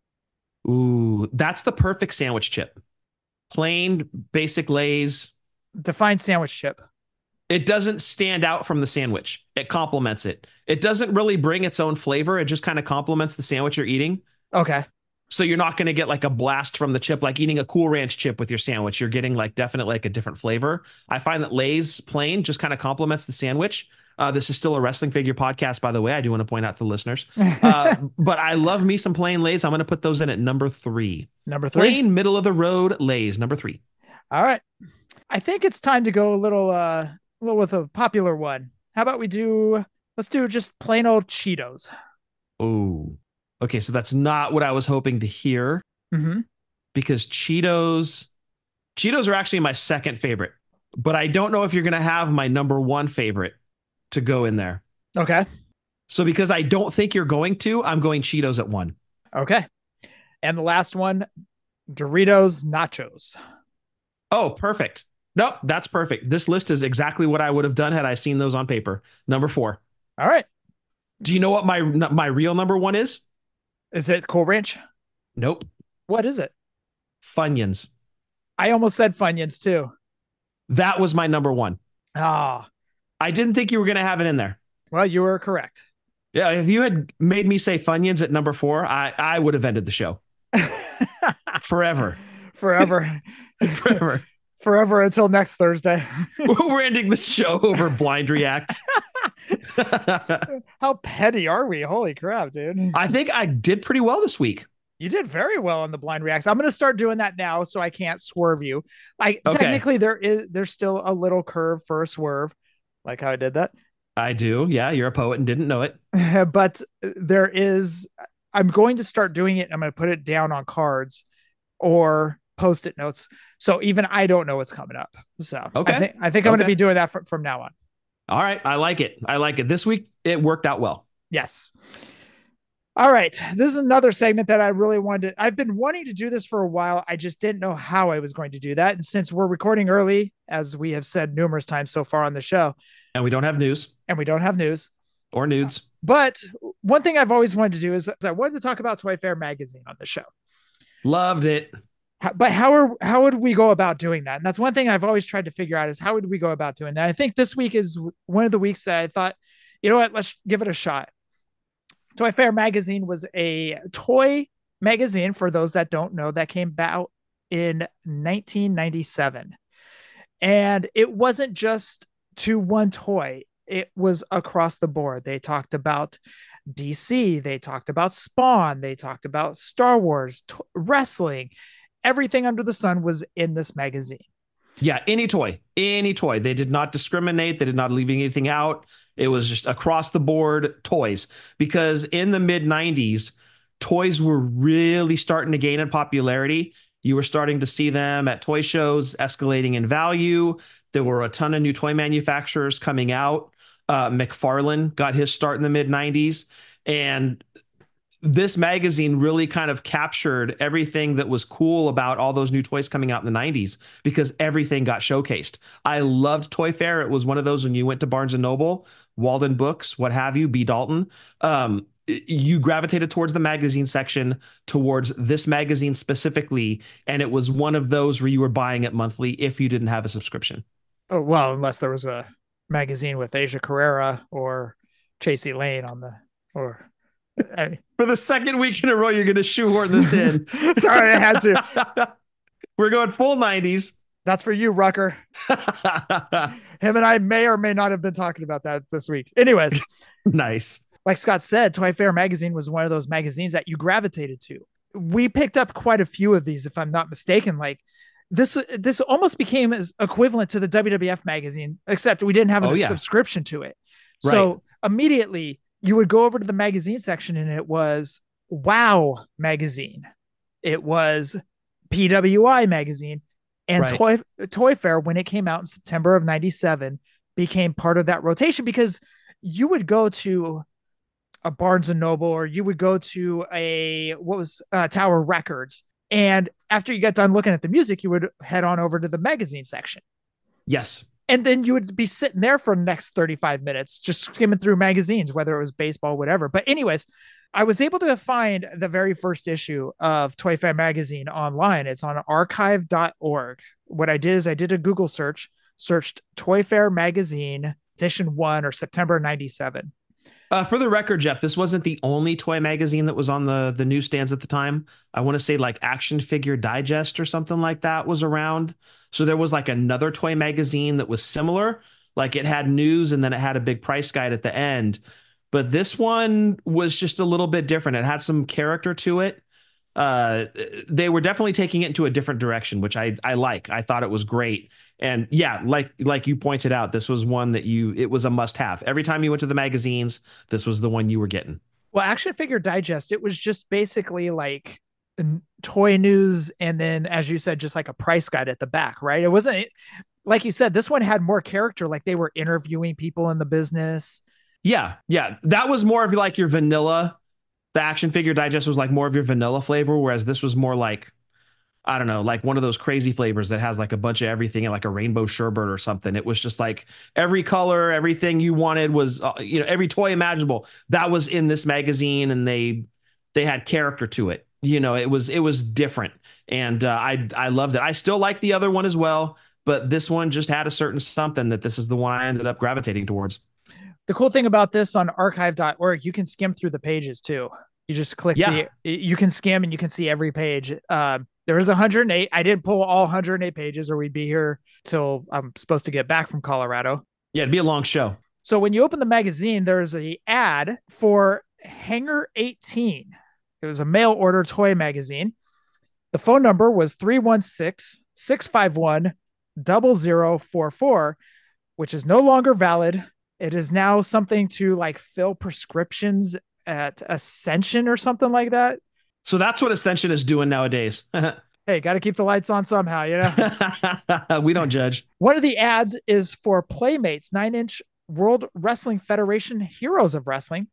Ooh, that's the perfect sandwich chip. Plain, basic Lay's. Define sandwich chip. It doesn't stand out from the sandwich. It complements it. It doesn't really bring its own flavor. It just kind of complements the sandwich you're eating. Okay. So you're not going to get like a blast from the chip, like eating a Cool Ranch chip with your sandwich. You're getting like definitely like a different flavor. I find that Lay's plain just kind of complements the sandwich. Uh, this is still a wrestling figure podcast, by the way. I do want to point out to the listeners. Uh, but I love me some plain Lay's. I'm going to put those in at number three. Number three. Plain, middle of the road Lay's, number three. All right. I think it's time to go a little, uh, a little with a popular one. How about we do, let's do just plain old Cheetos. Oh, okay. So that's not what I was hoping to hear, Mm-hmm. because Cheetos, Cheetos are actually my second favorite, but I don't know if you're going to have my number one favorite to go in there. Okay. So because I don't think you're going to, I'm going Cheetos at one. Okay. And the last one, Doritos Nachos. Oh, perfect. Nope, that's perfect. This list is exactly what I would have done had I seen those on paper. Number four. All right. Do you know what my my real number one is? Is it Cool Ranch? Nope. What is it? Funyuns. I almost said Funyuns too. That was my number one. Ah, I didn't think you were going to have it in there. well, you were correct. Yeah, if you had made me say Funyuns at number four, I, I would have ended the show. Forever. Forever. Forever. Forever until next Thursday. We're ending this show over blind reacts. How petty are we? Holy crap, dude. I think I did pretty well this week. You did very well on the blind reacts. I'm going to start doing that now so I can't swerve you. I Okay. technically there is there's still a little curve for a swerve, like how I did that. I do. Yeah, you're a poet and didn't know it. But there is I'm going to start doing it. I'm going to put it down on cards or post-it notes. So even I don't know what's coming up. So Okay. I think I think I'm going to Okay. be doing that from, from now on. All right. I like it. I like it. This week, it worked out well. Yes. All right. This is another segment that I really wanted to, I've been wanting to do this for a while. I just didn't know how I was going to do that. And since we're recording early, as we have said numerous times so far on the show, And we don't have news and we don't have news, or nudes. but one thing I've always wanted to do is, is I wanted to talk about Toy Fair magazine on the show. Loved it. How- But how are how would we go about doing that? And that's one thing I've always tried to figure out is how would we go about doing that? I think this week is one of the weeks that I thought, you know what, let's give it a shot. Toy Fair magazine was a toy magazine, for those that don't know, that came out in nineteen ninety-seven. And it wasn't just to one toy. It was across the board. They talked about D C, they talked about Spawn, they talked about Star Wars, t- wrestling. Everything under the sun was in this magazine. Yeah, any toy, any toy. They did not discriminate. They did not leave anything out. It was just across the board toys, because in the mid nineties, toys were really starting to gain in popularity. You were starting to see them at toy shows escalating in value. There were a ton of new toy manufacturers coming out. Uh, McFarlane got his start in the mid nineties. And this magazine really kind of captured everything that was cool about all those new toys coming out in the nineties, because everything got showcased. I loved Toy Fair. It was one of those when you went to Barnes and Noble, Walden Books, what have you, B. Dalton, um, you gravitated towards the magazine section, towards this magazine specifically. And it was one of those where you were buying it monthly if you didn't have a subscription. Oh, well, unless there was a magazine with Asia Carrera or Chasey Lane on the, or I, For the second week in a row, you're going to shoehorn this in. sorry, I had to. We're going full nineties. That's for you, Rucker. Him and I may or may not have been talking about that this week. Anyways, Nice. like Scott said, Toy Fair magazine was one of those magazines that you gravitated to. We picked up quite a few of these, if I'm not mistaken. Like this, this almost became as equivalent to the W W F magazine, except we didn't have a Oh, yeah. subscription to it. Right. So immediately you would go over to the magazine section and it was Wow magazine. It was P W I magazine, and Right. Toy Toy Fair, when it came out in September of ninety-seven, became part of that rotation, because you would go to a Barnes and Noble, or you would go to a, what was uh, Tower Records. And after you got done looking at the music, you would head on over to the magazine section. Yes. And then you would be sitting there for the next thirty-five minutes, just skimming through magazines, whether it was baseball, whatever. But anyways, I was able to find the very first issue of Toy Fair magazine online. It's on archive dot org. What I did is I did a Google search, searched Toy Fair magazine edition one, or September ninety-seven. Uh, for the record, Jeff, this wasn't the only toy magazine that was on the, the newsstands at the time. I want to say like Action Figure Digest or something like that was around. So there was like another toy magazine that was similar. Like it had news and then it had a big price guide at the end. But this one was just a little bit different. It had some character to it. Uh, they were definitely taking it into a different direction, which I, I like. I thought it was great. And yeah, like like you pointed out, this was one that you, it was a must have. Every time you went to the magazines, this was the one you were getting. Well, Action Figure Digest, it was just basically like n- toy news. And then, as you said, just like a price guide at the back, right? It wasn't, like you said, this one had more character. Like they were interviewing people in the business. Yeah, yeah. That was more of like your vanilla. The Action Figure Digest was like more of your vanilla flavor, whereas this was more like, I don't know, like one of those crazy flavors that has like a bunch of everything and like a rainbow sherbet or something. It was just like every color, everything you wanted was, uh, you know, every toy imaginable that was in this magazine, and they they had character to it. You know, it was it was different, and uh, I I loved it. I still like the other one as well, but this one just had a certain something that this is the one I ended up gravitating towards. The cool thing about this on archive dot org, you can skim through the pages too. You just click Yeah. the, you can skim and you can see every page. Um, there is one hundred eight. I didn't pull all one hundred eight pages or we'd be here till I'm supposed to get back from Colorado. Yeah, it'd be a long show. So when you open the magazine, there's a ad for Hangar eighteen. It was a mail order toy magazine. The phone number was three one six, six five one, zero zero four four, which is no longer valid. It is now something to like fill prescriptions at Ascension or something like that. So that's what Ascension is doing nowadays. Hey, got to keep the lights on somehow, you know? We don't judge. One of the ads is for Playmates, nine inch World Wrestling Federation Heroes of Wrestling.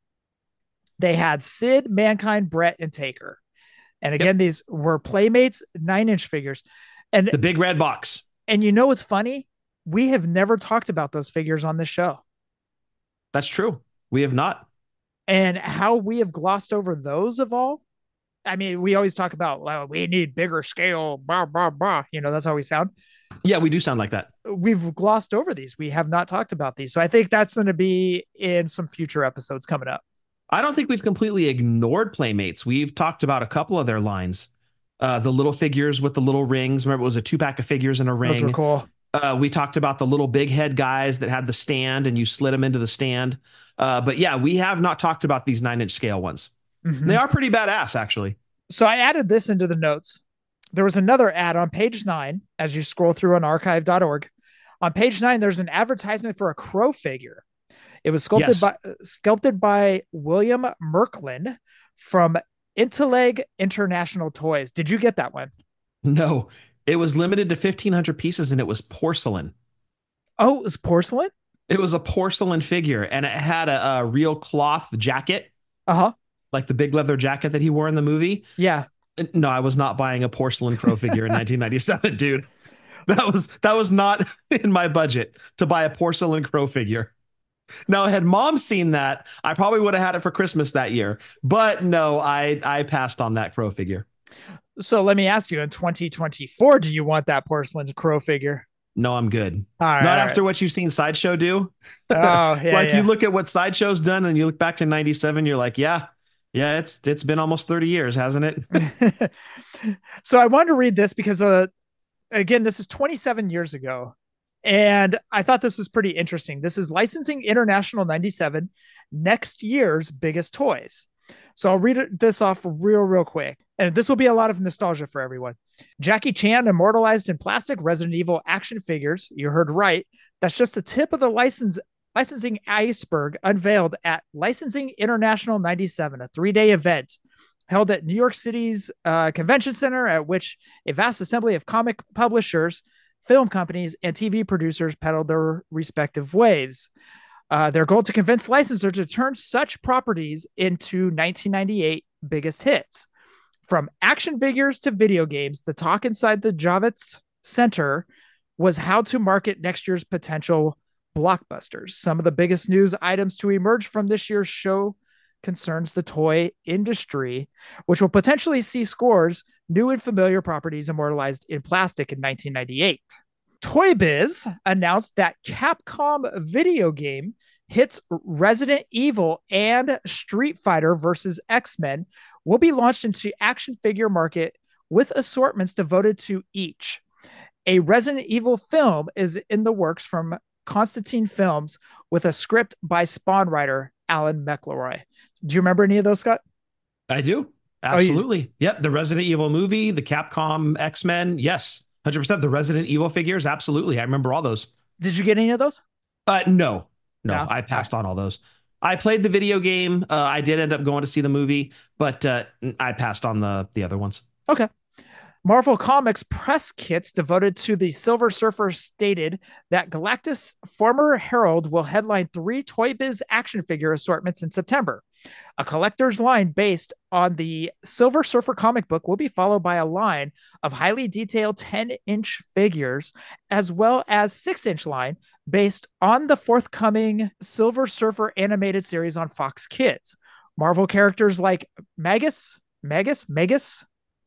They had Sid, Mankind, Brett, and Taker. And again, yep. These were Playmates nine inch figures. And the big red box. And you know what's funny? We have never talked about those figures on this show. That's true. We have not. And how we have glossed over those of all. I mean, we always talk about, well, we need bigger scale, blah, blah, blah. You know, that's how we sound. Yeah, we do sound like that. We've glossed over these. We have not talked about these. So I think that's going to be in some future episodes coming up. I don't think we've completely ignored Playmates. We've talked about a couple of their lines. Uh, the little figures with the little rings. Remember, it was a two pack of figures in a ring. Those were cool. Uh, we talked about the little big head guys that had the stand and you slid them into the stand. Uh, but yeah, we have not talked about these nine inch scale ones. Mm-hmm. They are pretty badass, actually. So I added this into the notes. There was another ad on page nine as you scroll through on archive dot org. On page nine, there's an advertisement for a crow figure. It was sculpted yes. by sculpted by William Merklin from Intelleg International Toys. Did you get that one? No, it was limited to fifteen hundred pieces and it was porcelain. Oh, it was porcelain? It was a porcelain figure and it had a, a real cloth jacket. Uh-huh. Like the big leather jacket that he wore in the movie. Yeah. No, I was not buying a porcelain crow figure in nineteen ninety-seven, dude. That was that was not in my budget to buy a porcelain crow figure. Now, had mom seen that, I probably would have had it for Christmas that year. But no, I I passed on that crow figure. So let me ask you, in twenty twenty-four, do you want that porcelain crow figure? No, I'm good. All right, Not all after right. what you've seen Sideshow do. Oh, yeah. Like yeah. you look at what Sideshow's done and you look back to ninety-seven, you're like, yeah, yeah, it's it's been almost thirty years, hasn't it? So I wanted to read this because, uh, again, this is twenty-seven years ago. And I thought this was pretty interesting. This is Licensing International ninety-seven, next year's biggest toys. So I'll read it, this off real, real quick. And this will be a lot of nostalgia for everyone. Jackie Chan immortalized in plastic Resident Evil action figures. You heard right. That's just the tip of the license licensing iceberg unveiled at Licensing International ninety-seven, a three-day event held at New York City's uh, Convention Center, at which a vast assembly of comic publishers, film companies, and T V producers peddled their respective waves. Uh, their goal to convince licensors to turn such properties into nineteen ninety-eight biggest hits. From action figures to video games, the talk inside the Javits Center was how to market next year's potential blockbusters. Some of the biggest news items to emerge from this year's show concerns the toy industry, which will potentially see scores new and familiar properties immortalized in plastic in nineteen ninety-eight. Toy Biz announced that Capcom video game hits Resident Evil and Street Fighter versus X-Men will be launched into action figure market with assortments devoted to each. A Resident Evil film is in the works from Constantine Films with a script by Spawn writer Alan McElroy. Do you remember any of those, Scott? I do. Absolutely. Oh, you... Yep. The Resident Evil movie, the Capcom X-Men. Yes. one hundred percent. The Resident Evil figures. Absolutely. I remember all those. Did you get any of those? Uh, no. No, no? I passed on all those. I played the video game. Uh, I did end up going to see the movie, but uh, I passed on the, the other ones. Okay. Marvel Comics press kits devoted to the Silver Surfer stated that Galactus former Herald will headline three Toy Biz action figure assortments in September. A collector's line based on the Silver Surfer comic book will be followed by a line of highly detailed ten-inch figures, as well as six-inch line based on the forthcoming Silver Surfer animated series on Fox Kids. Marvel characters like Magus, Magus, Magus,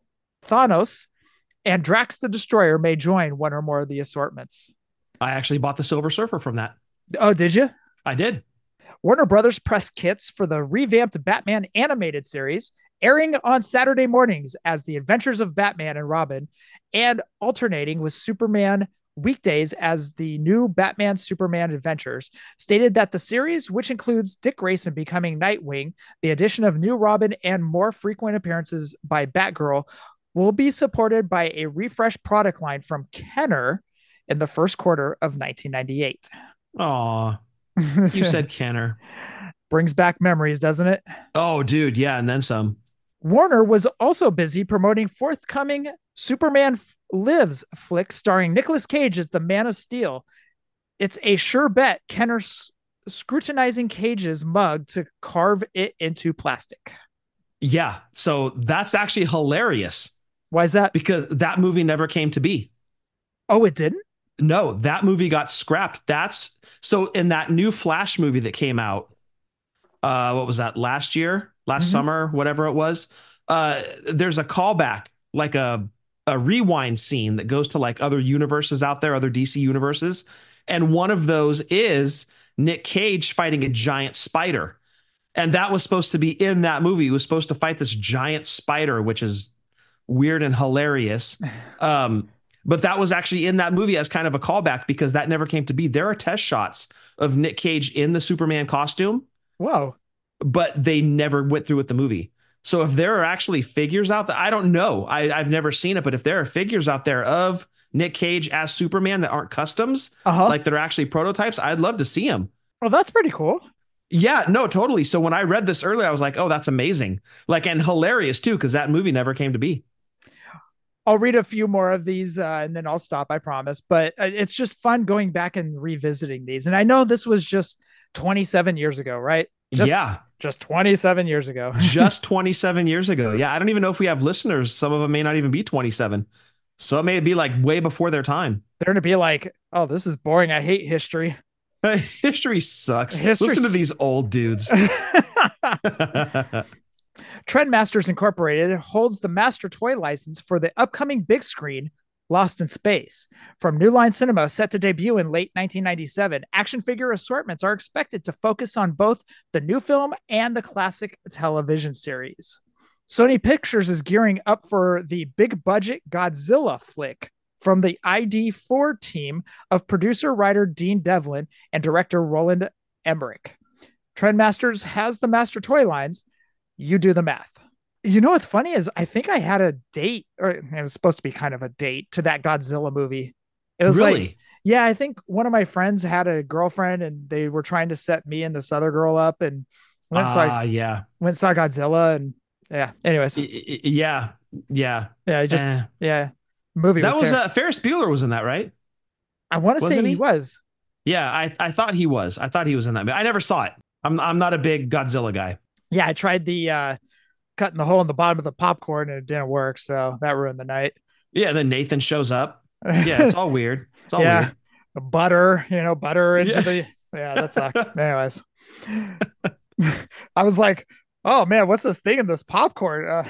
Thanos, and Drax the Destroyer may join one or more of the assortments. I actually bought the Silver Surfer from that. Oh, did you? I did. Warner Brothers pressed kits for the revamped Batman animated series, airing on Saturday mornings as The Adventures of Batman and Robin, and alternating with Superman weekdays as the new Batman Superman Adventures, stated that the series, which includes Dick Grayson becoming Nightwing, the addition of new Robin, and more frequent appearances by Batgirl, will be supported by a refreshed product line from Kenner in the first quarter of nineteen ninety-eight. Aw, you said Kenner. Brings back memories, doesn't it? Oh, dude. Yeah. And then some. Warner was also busy promoting forthcoming Superman Lives flick starring Nicolas Cage as the Man of Steel. It's a sure bet Kenner's scrutinizing Cage's mug to carve it into plastic. Yeah. So that's actually hilarious. Why is that? Because that movie never came to be. Oh, it didn't? No, that movie got scrapped. That's so in that new Flash movie that came out. Uh, what was that last year, last mm-hmm. summer, whatever it was. Uh, there's a callback, like a, a rewind scene that goes to like other universes out there, other D C universes. And one of those is Nick Cage fighting a giant spider. And that was supposed to be in that movie. He was supposed to fight this giant spider, which is weird and hilarious. Um, but that was actually in that movie as kind of a callback because that never came to be. There are test shots of Nick Cage in the Superman costume. Whoa. But they never went through with the movie. So if there are actually figures out there, I don't know. I, I've never seen it, but if there are figures out there of Nick Cage as Superman that aren't customs, uh-huh. like they're actually prototypes, I'd love to see them. Well, that's pretty cool. Yeah, no, totally. So when I read this earlier, I was like, oh, that's amazing. Like, and hilarious too, because that movie never came to be. I'll read a few more of these uh, and then I'll stop, I promise. But uh, it's just fun going back and revisiting these. And I know this was just twenty-seven years ago, right? Just, yeah. Just twenty-seven years ago. Just twenty-seven years ago. Yeah. I don't even know if we have listeners. Some of them may not even be twenty-seven. So it may be like way before their time. They're going to be like, oh, this is boring. I hate history. History sucks. History Listen to these old dudes. Trendmasters Incorporated holds the master toy license for the upcoming big screen Lost in Space. From New Line Cinema, set to debut in late nineteen ninety-seven, action figure assortments are expected to focus on both the new film and the classic television series. Sony Pictures is gearing up for the big budget Godzilla flick from the I D four team of producer-writer Dean Devlin and director Roland Emmerich. Trendmasters has the master toy lines. You do the math. You know what's funny is I think I had a date, or it was supposed to be kind of a date to that Godzilla movie. It was really? like, yeah, I think one of my friends had a girlfriend and they were trying to set me and this other girl up, and went Ah, saw, uh, yeah. went saw Godzilla, and yeah. Anyways, yeah, yeah, yeah, just eh. yeah. Movie that was, was uh, Ferris Bueller was in that, right? I want to say he? he was. Yeah, I I thought he was. I thought he was in that. I never saw it. I'm I'm not a big Godzilla guy. Yeah, I tried the uh, cutting the hole in the bottom of the popcorn and it didn't work, so that ruined the night. Yeah, then Nathan shows up. Yeah, it's all weird. It's all yeah. weird. The butter, you know, butter into Yeah. the yeah, that sucked. Anyways, I was like, oh man, what's this thing in this popcorn?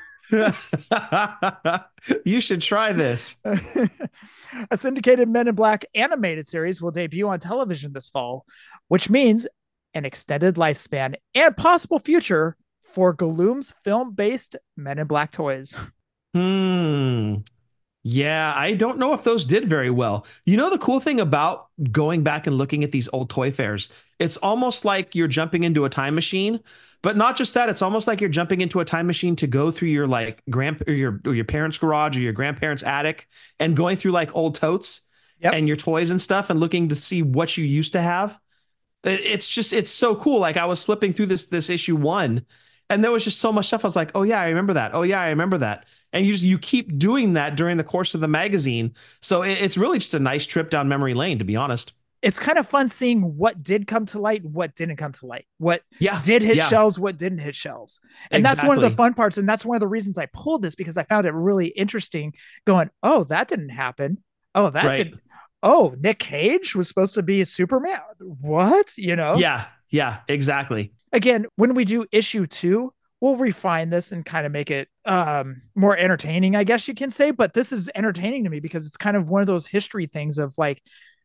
Uh, You should try this. a syndicated Men in Black animated series will debut on television this fall, which means an extended lifespan and possible future for Galooms film-based Men in Black toys. Hmm. Yeah, I don't know if those did very well. You know, the cool thing about going back and looking at these old toy fairs, it's almost like you're jumping into a time machine, but not just that. It's almost like you're jumping into a time machine to go through your like grand or your or your parents' garage or your grandparents' attic and going through like old totes Yep. and your toys and stuff and looking to see what you used to have. It- It's just it's so cool. Like I was flipping through this this issue one, and there was just so much stuff. I was like, oh yeah, I remember that. Oh yeah, I remember that. And you just you keep doing that during the course of the magazine. So it, it's really just a nice trip down memory lane, to be honest. It's kind of fun seeing what did come to light, what didn't come to light, what Yeah, did hit yeah. shelves, what didn't hit shelves. And that's one of the Exactly. fun parts. And that's one of the reasons I pulled this, because I found it really interesting going, oh, that didn't happen. Oh, that Right. didn't. Oh, Nick Cage was supposed to be a Superman. What? You know? Yeah, yeah, exactly. Again, when we do issue two, we'll refine this and kind of make it um, more entertaining, I guess you can say. But this is entertaining to me because it's kind of one of those history things of like,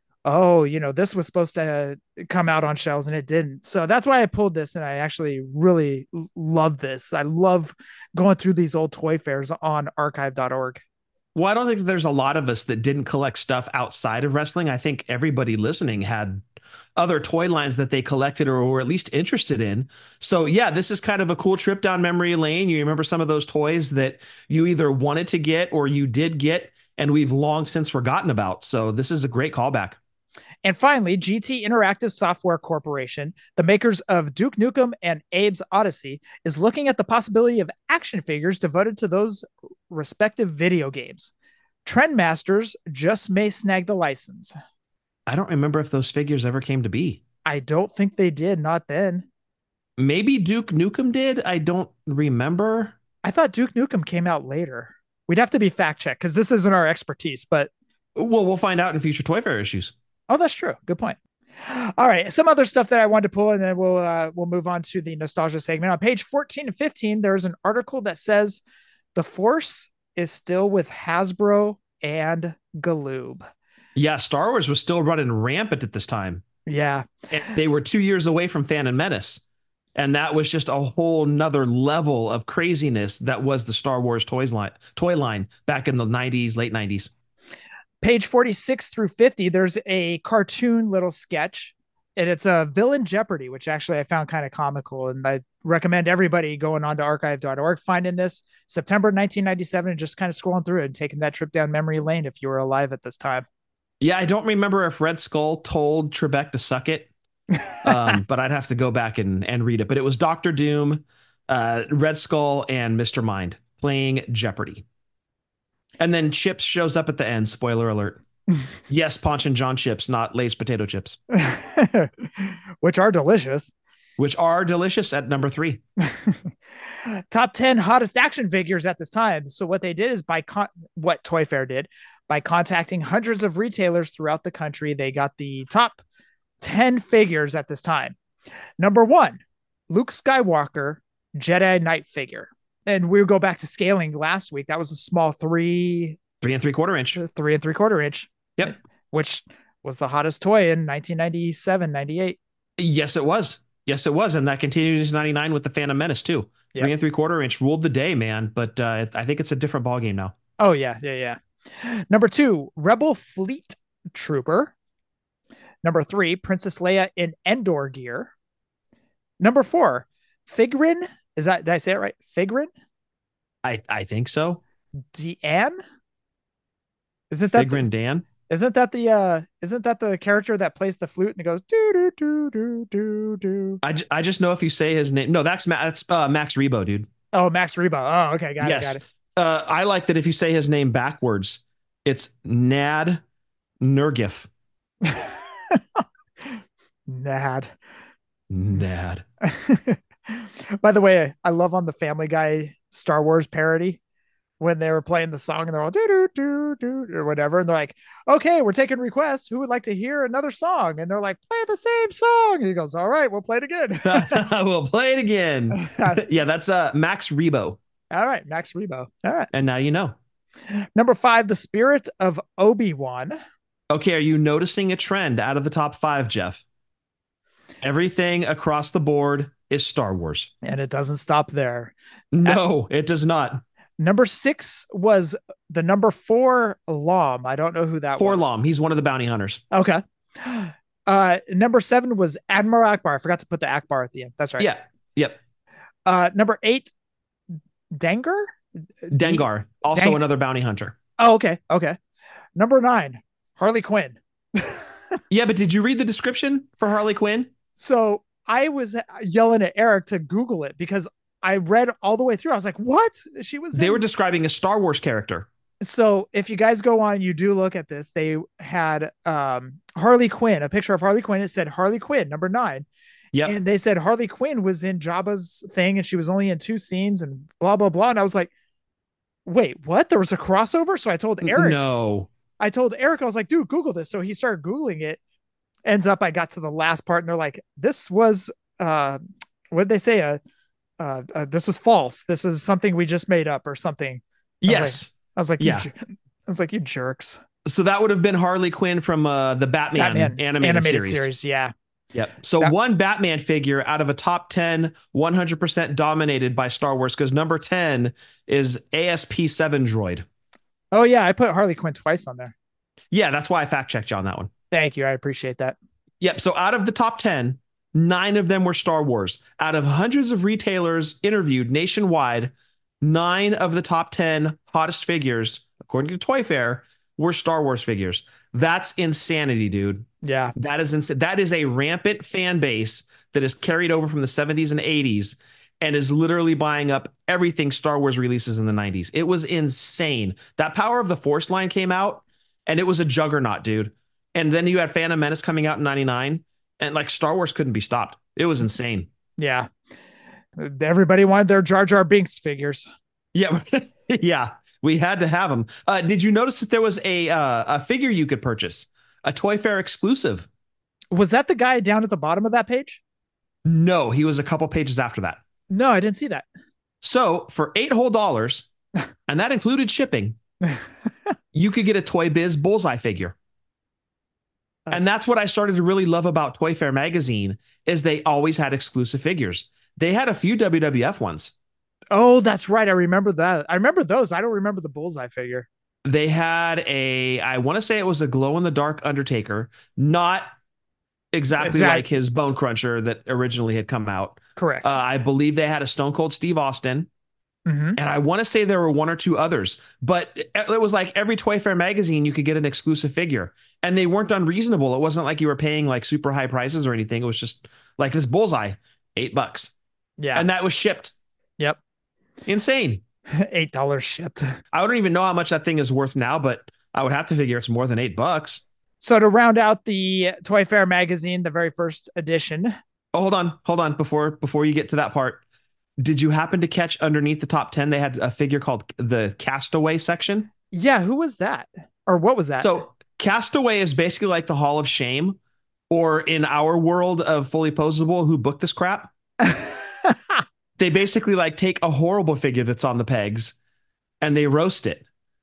oh, you know, this was supposed to come out on shelves and it didn't. So that's why I pulled this, and I actually really love this. I love going through these old toy fairs on archive dot org. Well, I don't think there's a lot of us that didn't collect stuff outside of wrestling. I think everybody listening had other toy lines that they collected or were at least interested in. So yeah, this is kind of a cool trip down memory lane. You remember some of those toys that you either wanted to get or you did get, and we've long since forgotten about. So this is a great callback. And finally, G T Interactive Software Corporation, the makers of Duke Nukem and Abe's Odyssey, is looking at the possibility of action figures devoted to those respective video games. Trendmasters just may snag the license. I don't remember if those figures ever came to be. I don't think they did, not then. Maybe Duke Nukem did. I don't remember. I thought Duke Nukem came out later. We'd have to be fact checked because this isn't our expertise, but well, we'll find out in future Toy Fair issues. Oh, that's true. Good point. All right, some other stuff that I wanted to pull, and then we'll uh, we'll move on to the nostalgia segment. On page fourteen and fifteen, there's an article that says the Force is still with Hasbro and Galoob. Yeah, Star Wars was still running rampant at this time. Yeah, and they were two years away from Phantom Menace, and that was just a whole nother level of craziness that was the Star Wars toys line, toy line back in the nineties, late nineties. Page forty-six through fifty, there's a cartoon little sketch, and it's a Villain Jeopardy, which actually I found kind of comical. And I recommend everybody going on to archive dot org, finding this September nineteen ninety-seven, and just kind of scrolling through it and taking that trip down memory lane if you were alive at this time. Yeah, I don't remember if Red Skull told Trebek to suck it, um, but I'd have to go back and, and read it. But it was Doctor Doom, uh, Red Skull, and Mister Mind playing Jeopardy. And then Chips shows up at the end. Spoiler alert. Yes, Ponch and John chips, not Lay's potato chips. Which are delicious. Which are delicious at number three. Top ten hottest action figures at this time. So what they did is by con- what Toy Fair did, by contacting hundreds of retailers throughout the country, they got the top ten figures at this time. Number one, Luke Skywalker Jedi Knight figure. And we'll go back to scaling last week. That was a small three, three and three quarter inch, three and three quarter inch. Yep. Which was the hottest toy in nineteen ninety-seven, ninety-eight. Yes, it was. Yes, it was. And that continued into ninety-nine with the Phantom Menace too. Yep. Three and three quarter inch ruled the day, man. But uh, I think it's a different ballgame now. Oh yeah. Yeah. Yeah. Number two, Rebel Fleet Trooper. Number three, Princess Leia in Endor gear. Number four, Figrin. Is that, did I say it right? Figrin? I, I think so. Deanne? Isn't that Figrin Dan? Isn't that the uh isn't that the character that plays the flute and it goes do do do do do do? I, j- I just know if you say his name. No, that's Ma- that's uh, Max Rebo, dude. Oh, Max Rebo. Oh, okay, got yes. it, got it. Uh, I like that if you say his name backwards, it's Nad Nergif. Nad. Nad. By the way, I love on the Family Guy Star Wars parody when they were playing the song and they're all do do do do or whatever, and they're like, "Okay, we're taking requests. Who would like to hear another song?" And they're like, "Play the same song." And he goes, "All right, we'll play it again." We'll play it again. Yeah, that's uh Max Rebo. All right, Max Rebo. All right, and now you know. Number five, the Spirit of Obi-Wan. Okay, are you noticing a trend out of the top five, Jeff? Everything across the board is Star Wars. And it doesn't stop there. No, At, it does not. Number six was the number four Lom. I don't know who that four was. Lom. He's one of the bounty hunters. Okay. Uh, number seven was Admiral Akbar. I forgot to put the Akbar at the end. That's right. Yeah. Yep. Uh, number eight, Dengar? Dengar. Also Dang- another bounty hunter. Oh, okay. Okay. Number nine, Harley Quinn. Yeah, but did you read the description for Harley Quinn? So I was yelling at Eric to Google it because I read all the way through. I was like, what? She was. They in- were describing a Star Wars character. So if you guys go on, you do look at this. They had um, Harley Quinn, a picture of Harley Quinn. It said Harley Quinn, number nine. Yeah. And they said Harley Quinn was in Jabba's thing and she was only in two scenes and blah, blah, blah. And I was like, wait, what? There was a crossover? So I told Eric. No. I told Eric, I was like, dude, Google this. So he started Googling it. Ends up, I got to the last part and they're like, this was, uh, what did they say? A uh, uh, this was false. This is something we just made up or something. I Yes. Was like, I was like, Yeah. you, I was like, you jerks. So that would have been Harley Quinn from uh, the Batman, Batman animated, animated series. series. Yeah. Yep. So That- one Batman figure out of a top ten, one hundred percent dominated by Star Wars, because number ten is A S P seven droid. Oh yeah. I put Harley Quinn twice on there. Yeah, that's why I fact checked you on that one. Thank you. I appreciate that. Yep. So out of the top ten, nine of them were Star Wars. Out of hundreds of retailers interviewed nationwide, nine of the top ten hottest figures, according to Toy Fair, were Star Wars figures. That's insanity, dude. Yeah. That is ins- that is a rampant fan base that is carried over from the seventies and eighties and is literally buying up everything Star Wars releases in the nineties. It was insane. That Power of the Force line came out and it was a juggernaut, dude. And then you had Phantom Menace coming out in ninety-nine and like Star Wars couldn't be stopped. It was insane. Yeah. Everybody wanted their Jar Jar Binks figures. Yeah. Yeah. We had to have them. Uh, did you notice that there was a uh, a figure you could purchase? A Toy Fair exclusive? Was that the guy down at the bottom of that page? No, he was a couple pages after that. No, I didn't see that. So for eight whole dollars, and that included shipping, you could get a Toy Biz Bullseye figure. And that's what I started to really love about Toy Fair magazine is they always had exclusive figures. They had a few W W F ones. Oh, that's right. I remember that. I remember those. I don't remember the Bullseye figure. They had a, I want to say it was a glow in the dark Undertaker, not exactly Exact- like his Bone Cruncher that originally had come out. Correct. Uh, I believe they had a Stone Cold Steve Austin. Mhm. And I want to say there were one or two others, but it was like every Toy Fair magazine, you could get an exclusive figure and they weren't unreasonable. It wasn't like you were paying like super high prices or anything. It was just like this Bullseye, eight bucks. Yeah. And that was shipped. Yep. Insane. eight dollars shipped. I don't even know how much that thing is worth now, but I would have to figure it's more than eight bucks. So to round out the Toy Fair magazine, the very first edition. Oh, hold on. Hold on. Before, before you get to that part, did you happen to catch underneath the top ten? They had a figure called the Castaway section. Yeah. Who was that? Or what was that? So Castaway is basically like the Hall of Shame, or in our world of Fully Posable, who booked this crap. They basically like take a horrible figure that's on the pegs and they roast it.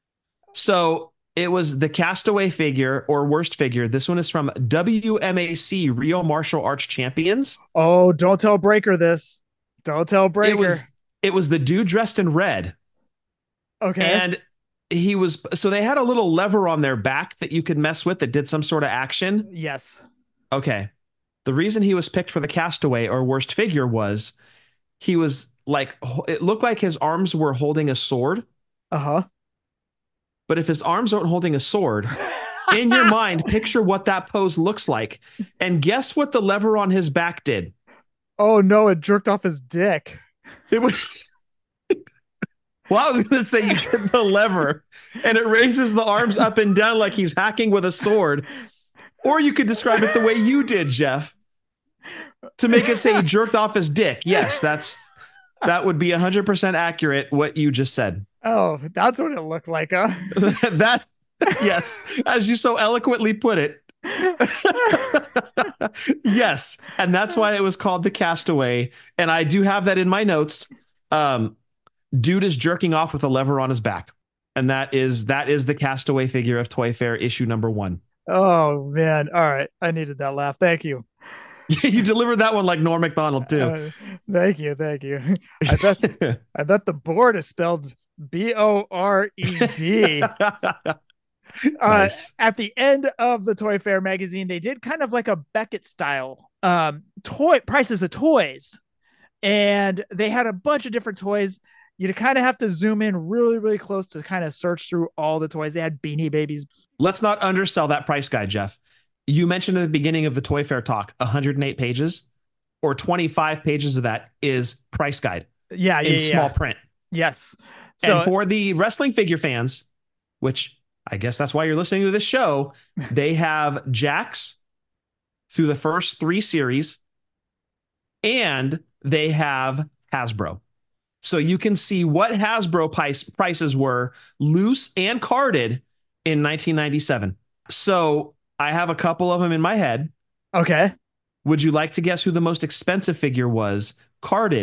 So it was the Castaway figure or worst figure. This one is from W M A C, Real Martial Arts Champions. Oh, don't tell Breaker this. Don't tell Breaker. It was it was the dude dressed in red. Okay. And he was, so they had a little lever on their back that you could mess with that did some sort of action. Yes. Okay. The reason he was picked for the Castaway or worst figure was he was like, it looked like his arms were holding a sword. Uh-huh. But if his arms aren't holding a sword, in your mind, picture what that pose looks like. And guess what the lever on his back did? Oh no, it jerked off his dick. It was, well, I was going to say you hit the lever and it raises the arms up and down like he's hacking with a sword. Or you could describe it the way you did, Jeff, to make it say he jerked off his dick. Yes, that's that would be one hundred percent accurate what you just said. Oh, that's what it looked like, huh? That, yes, as you so eloquently put it. Yes, and that's why it was called the Castaway. And I do have that in my notes. Um, dude is jerking off with a lever on his back. And that is that is the Castaway figure of Toy Fair issue number one. Oh man. All right. I needed that laugh. Thank you. You delivered that one like Norm Macdonald too. Uh, thank you. Thank you. I bet I bet the board is spelled B O R E D. Nice. Uh, at the end of the Toy Fair magazine, they did kind of like a Beckett style um, toy prices of toys, and they had a bunch of different toys. You kind of have to zoom in really, really close to kind of search through all the toys. They had Beanie Babies. Let's not undersell that price guide, Jeff. You mentioned at the beginning of the Toy Fair talk, one hundred eight pages, or twenty-five pages of that is price guide Yeah, yeah, in yeah. small print. Yes. So And for the wrestling figure fans, which I guess that's why you're listening to this show, they have Jakks through the first three series, and they have Hasbro. So you can see what Hasbro price, prices were loose and carded in nineteen ninety-seven. So I have a couple of them in my head. okay. Would you like to guess who the most expensive figure was carded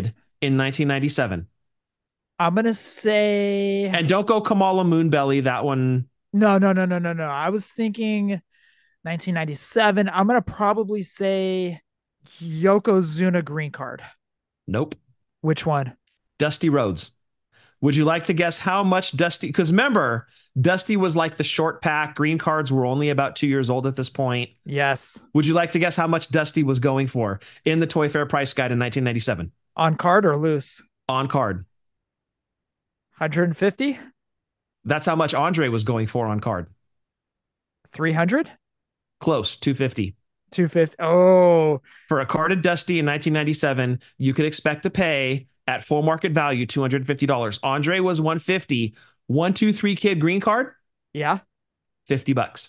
in nineteen ninety-seven? I'm gonna say And don't go Kamala Moonbelly. That one. no, no, no, no, no, no. I was thinking nineteen ninety-seven. I'm gonna probably say Yokozuna green card. Nope. Which one? Dusty Rhodes. Would you like to guess how much Dusty? Because remember, Dusty was like the short pack. Green cards were only about two years old at this point. Yes. Would you like to guess how much Dusty was going for in the Toy Fair price guide in nineteen ninety-seven? On card or loose? On card. one hundred fifty? That's how much Andre was going for on card. three hundred? Close, two hundred fifty. two hundred fifty. Oh. For a carded Dusty in nineteen ninety-seven, you could expect to pay at full market value two hundred fifty dollars. Andre was one hundred fifty dollars. One, two, three kid green card, Yeah. fifty bucks.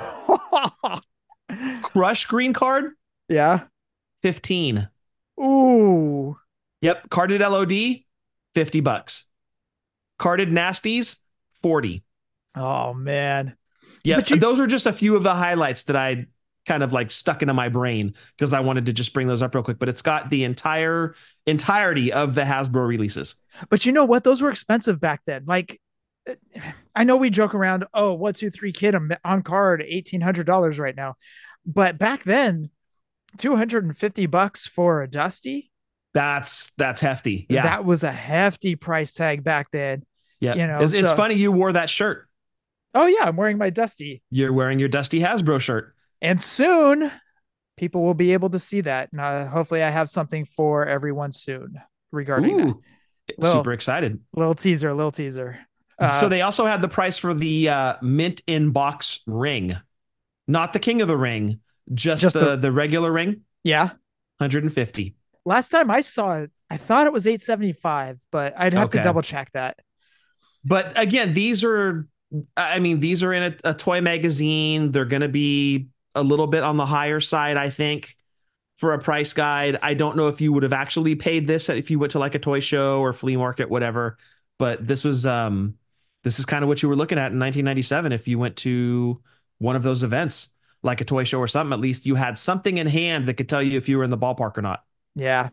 Crush green card, Yeah. fifteen. Ooh. Yep. Carded L O D, fifty bucks. Carded Nasties, forty. Oh man. Yeah. But you- Those are just a few of the highlights that I kind of like stuck into my brain because I wanted to just bring those up real quick, but it's got the entire entirety of the Hasbro releases. But you know what? Those were expensive back then. Like, I know we joke around, oh, one, two, three kid on card, eighteen hundred dollars right now. But back then, two hundred fifty bucks for a Dusty. That's, that's hefty. Yeah. That was a hefty price tag back then. Yeah. You know, it's, it's so- funny you wore that shirt. Oh yeah. I'm wearing my Dusty. You're wearing your Dusty Hasbro shirt. And soon people will be able to see that. And uh, hopefully I have something for everyone soon regarding Ooh, that. Little, super excited. Little teaser, little teaser. Uh, so they also had the price for the uh, mint in box ring, not the King of the Ring, just, Just the, the- the regular ring, yeah. one hundred fifty. Last time I saw it, I thought it was eight seventy-five, but I'd have Okay. to double check that. But again, these are, I mean, these are in a, a toy magazine. They're going to be a little bit on the higher side, I think, for a price guide. I don't know if you would have actually paid this if you went to like a toy show or flea market, whatever. But this was, um, this is kind of what you were looking at in nineteen ninety-seven. If you went to one of those events, like a toy show or something, at least you had something in hand that could tell you if you were in the ballpark or not. Yeah.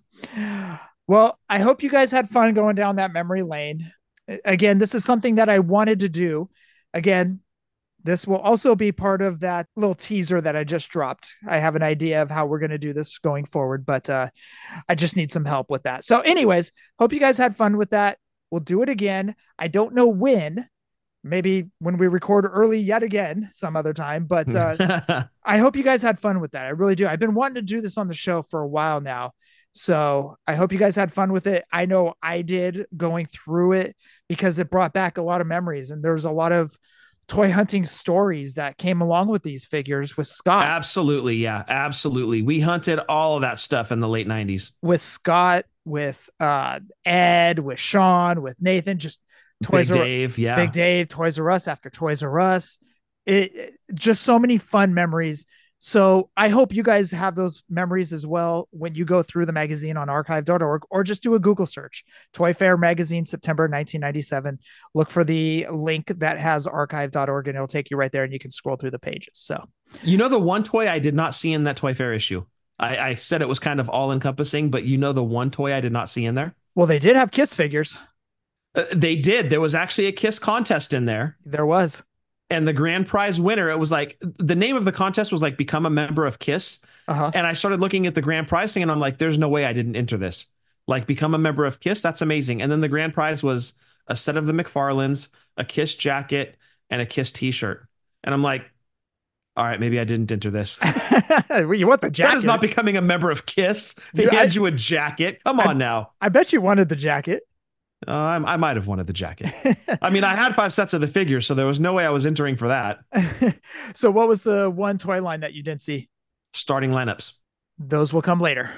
Well, I hope you guys had fun going down that memory lane. Again, this is something that I wanted to do. Again, this will also be part of that little teaser that I just dropped. I have an idea of how we're going to do this going forward, but uh, I just need some help with that. So anyways, hope you guys had fun with that. We'll do it again. I don't know when, maybe when we record early yet again, some other time, but uh, I hope you guys had fun with that. I really do. I've been wanting to do this on the show for a while now. So I hope you guys had fun with it. I know I did going through it because it brought back a lot of memories, and there's a lot of toy hunting stories that came along with these figures with Scott. Absolutely. Yeah, absolutely. We hunted all of that stuff in the late nineties. With Scott, with uh, Ed, with Sean, with Nathan, just Toys Big R Dave. Yeah. Big Dave, Toys R Us after Toys R Us. It, it just so many fun memories. So I hope you guys have those memories as well when you go through the magazine on archive dot org, or just do a Google search, Toy Fair Magazine, September nineteen ninety-seven. Look for the link that has archive dot org and it'll take you right there and you can scroll through the pages. So, You know, the one toy I did not see in that Toy Fair issue. I, I said it was kind of all encompassing, but you know, the one toy I did not see in there. well, they did have Kiss figures. Uh, they did. There was actually a Kiss contest in there. There was. And the grand prize winner, it was like the name of the contest was like become a member of Kiss. Uh-huh. And I started looking at the grand prize thing and I'm like, there's no way I didn't enter this. Like become a member of Kiss. That's amazing. And then the grand prize was a set of the McFarlanes, a Kiss jacket, and a Kiss t-shirt. And I'm like, all right, maybe I didn't enter this. You want the jacket? That is not becoming a member of Kiss. They Dude, hand I- you a jacket. Come I- on now. I bet you wanted the jacket. Uh, I, I might have wanted the jacket. I mean, I had five sets of the figures, so there was no way I was entering for that. So what was the one toy line that you didn't see? Starting lineups. Those will come later.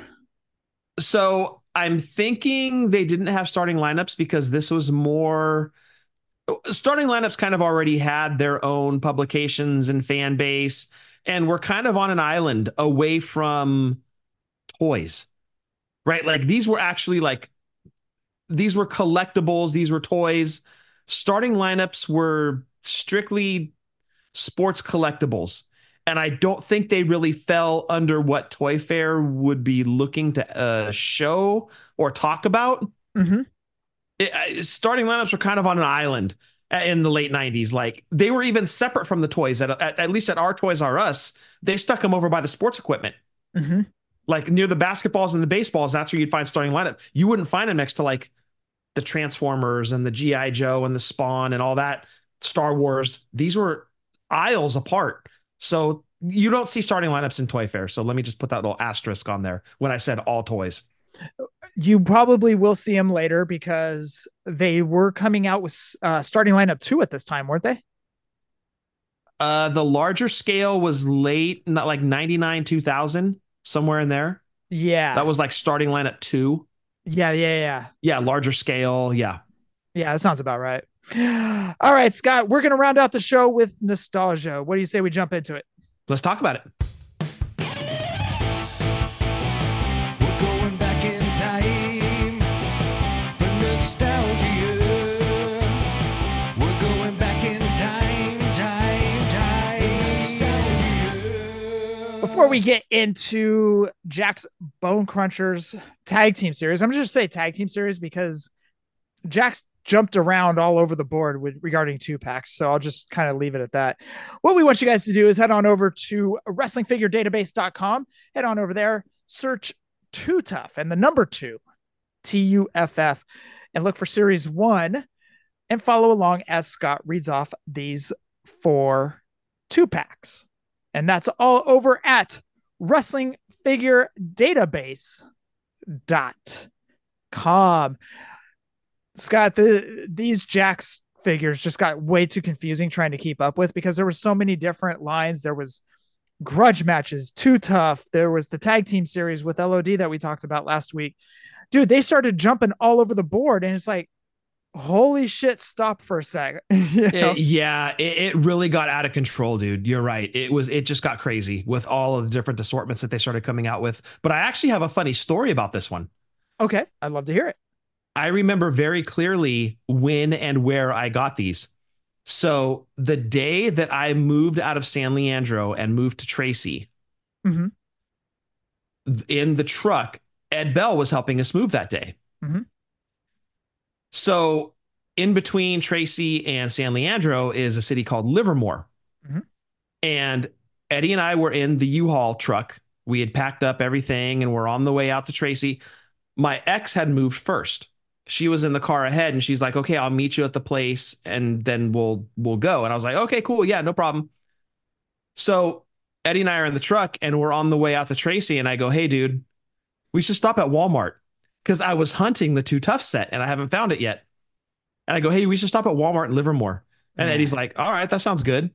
So I'm thinking they didn't have starting lineups because this was more. Starting lineups kind of already had their own publications and fan base, and we're kind of on an island away from toys, right? Like these were actually like. These were collectibles. These were toys. Starting lineups were strictly sports collectibles. And I don't think they really fell under what Toy Fair would be looking to uh, show or talk about. Mm-hmm. It, uh, starting lineups were kind of on an island in the late nineties. Like they were even separate from the toys. At, at, at least at our Toys R Us, they stuck them over by the sports equipment. Mm-hmm. Like near the basketballs and the baseballs, that's where you'd find starting lineup. You wouldn't find them next to like the Transformers and the G I Joe and the Spawn and all that, Star Wars. These were aisles apart. So you don't see starting lineups in Toy Fair. So let me just put that little asterisk on there when I said all toys. You probably will see them later because they were coming out with uh, starting lineup two at this time, weren't they? Uh, the larger scale was late, not like ninety-nine, two thousand, somewhere in there. Yeah. That was like starting lineup two. Yeah, yeah, yeah. Yeah, larger scale. Yeah. Yeah, that sounds about right. All right, Scott, we're going to round out the show with nostalgia. What do you say we jump into it? Let's talk about it. We're going back in time for nostalgia. We're going back in time, time, time, nostalgia. Before we get into Jack's Bone Crunchers tag team series, I'm just going to say tag team series because Jack's jumped around all over the board with regarding two packs. So I'll just kind of leave it at that. What we want you guys to do is head on over to wrestling figure database dot com, head on over there, search Too Tough and the number two, T U F F, and look for series one and follow along as Scott reads off these four two packs. And that's all over at wrestling figure database dot com. Scott, the, these Jack's figures just got way too confusing trying to keep up with because there were so many different lines. There was grudge matches, Too Tough. There was the tag team series with L O D that we talked about last week. Dude, they started jumping all over the board and it's like, holy shit, stop for a second. You know? it, yeah, it, it really got out of control, dude. You're right. It was, it just got crazy with all of the different assortments that they started coming out with. But I actually have a funny story about this one. Okay. I'd love to hear it. I remember very clearly when and where I got these. So the day that I moved out of San Leandro and moved to Tracy, mm-hmm. in the truck, Ed Bell was helping us move that day. Mm-hmm. So in between Tracy and San Leandro is a city called Livermore. Mm-hmm. And Eddie and I were in the U-Haul truck. We had packed up everything and we're on the way out to Tracy. My ex had moved first. She was in the car ahead and she's like, okay, I'll meet you at the place and then we'll, we'll go. And I was like, okay, cool. Yeah, no problem. So Eddie and I are in the truck and we're on the way out to Tracy. And I go, hey dude, we should stop at Walmart. Cause I was hunting the Too Tough set and I haven't found it yet. And I go, hey, we should stop at Walmart in Livermore. And Eddie's like, all right, that sounds good.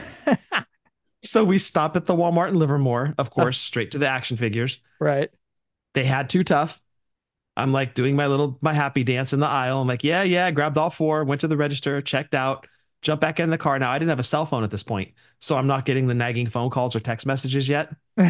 So we stop at the Walmart in Livermore, of course, straight to the action figures. Right. They had Too Tough. I'm like doing my little, my happy dance in the aisle. I'm like, yeah, yeah, grabbed all four, went to the register, checked out, jumped back in the car. Now I didn't have a cell phone at this point, so I'm not getting the nagging phone calls or text messages yet.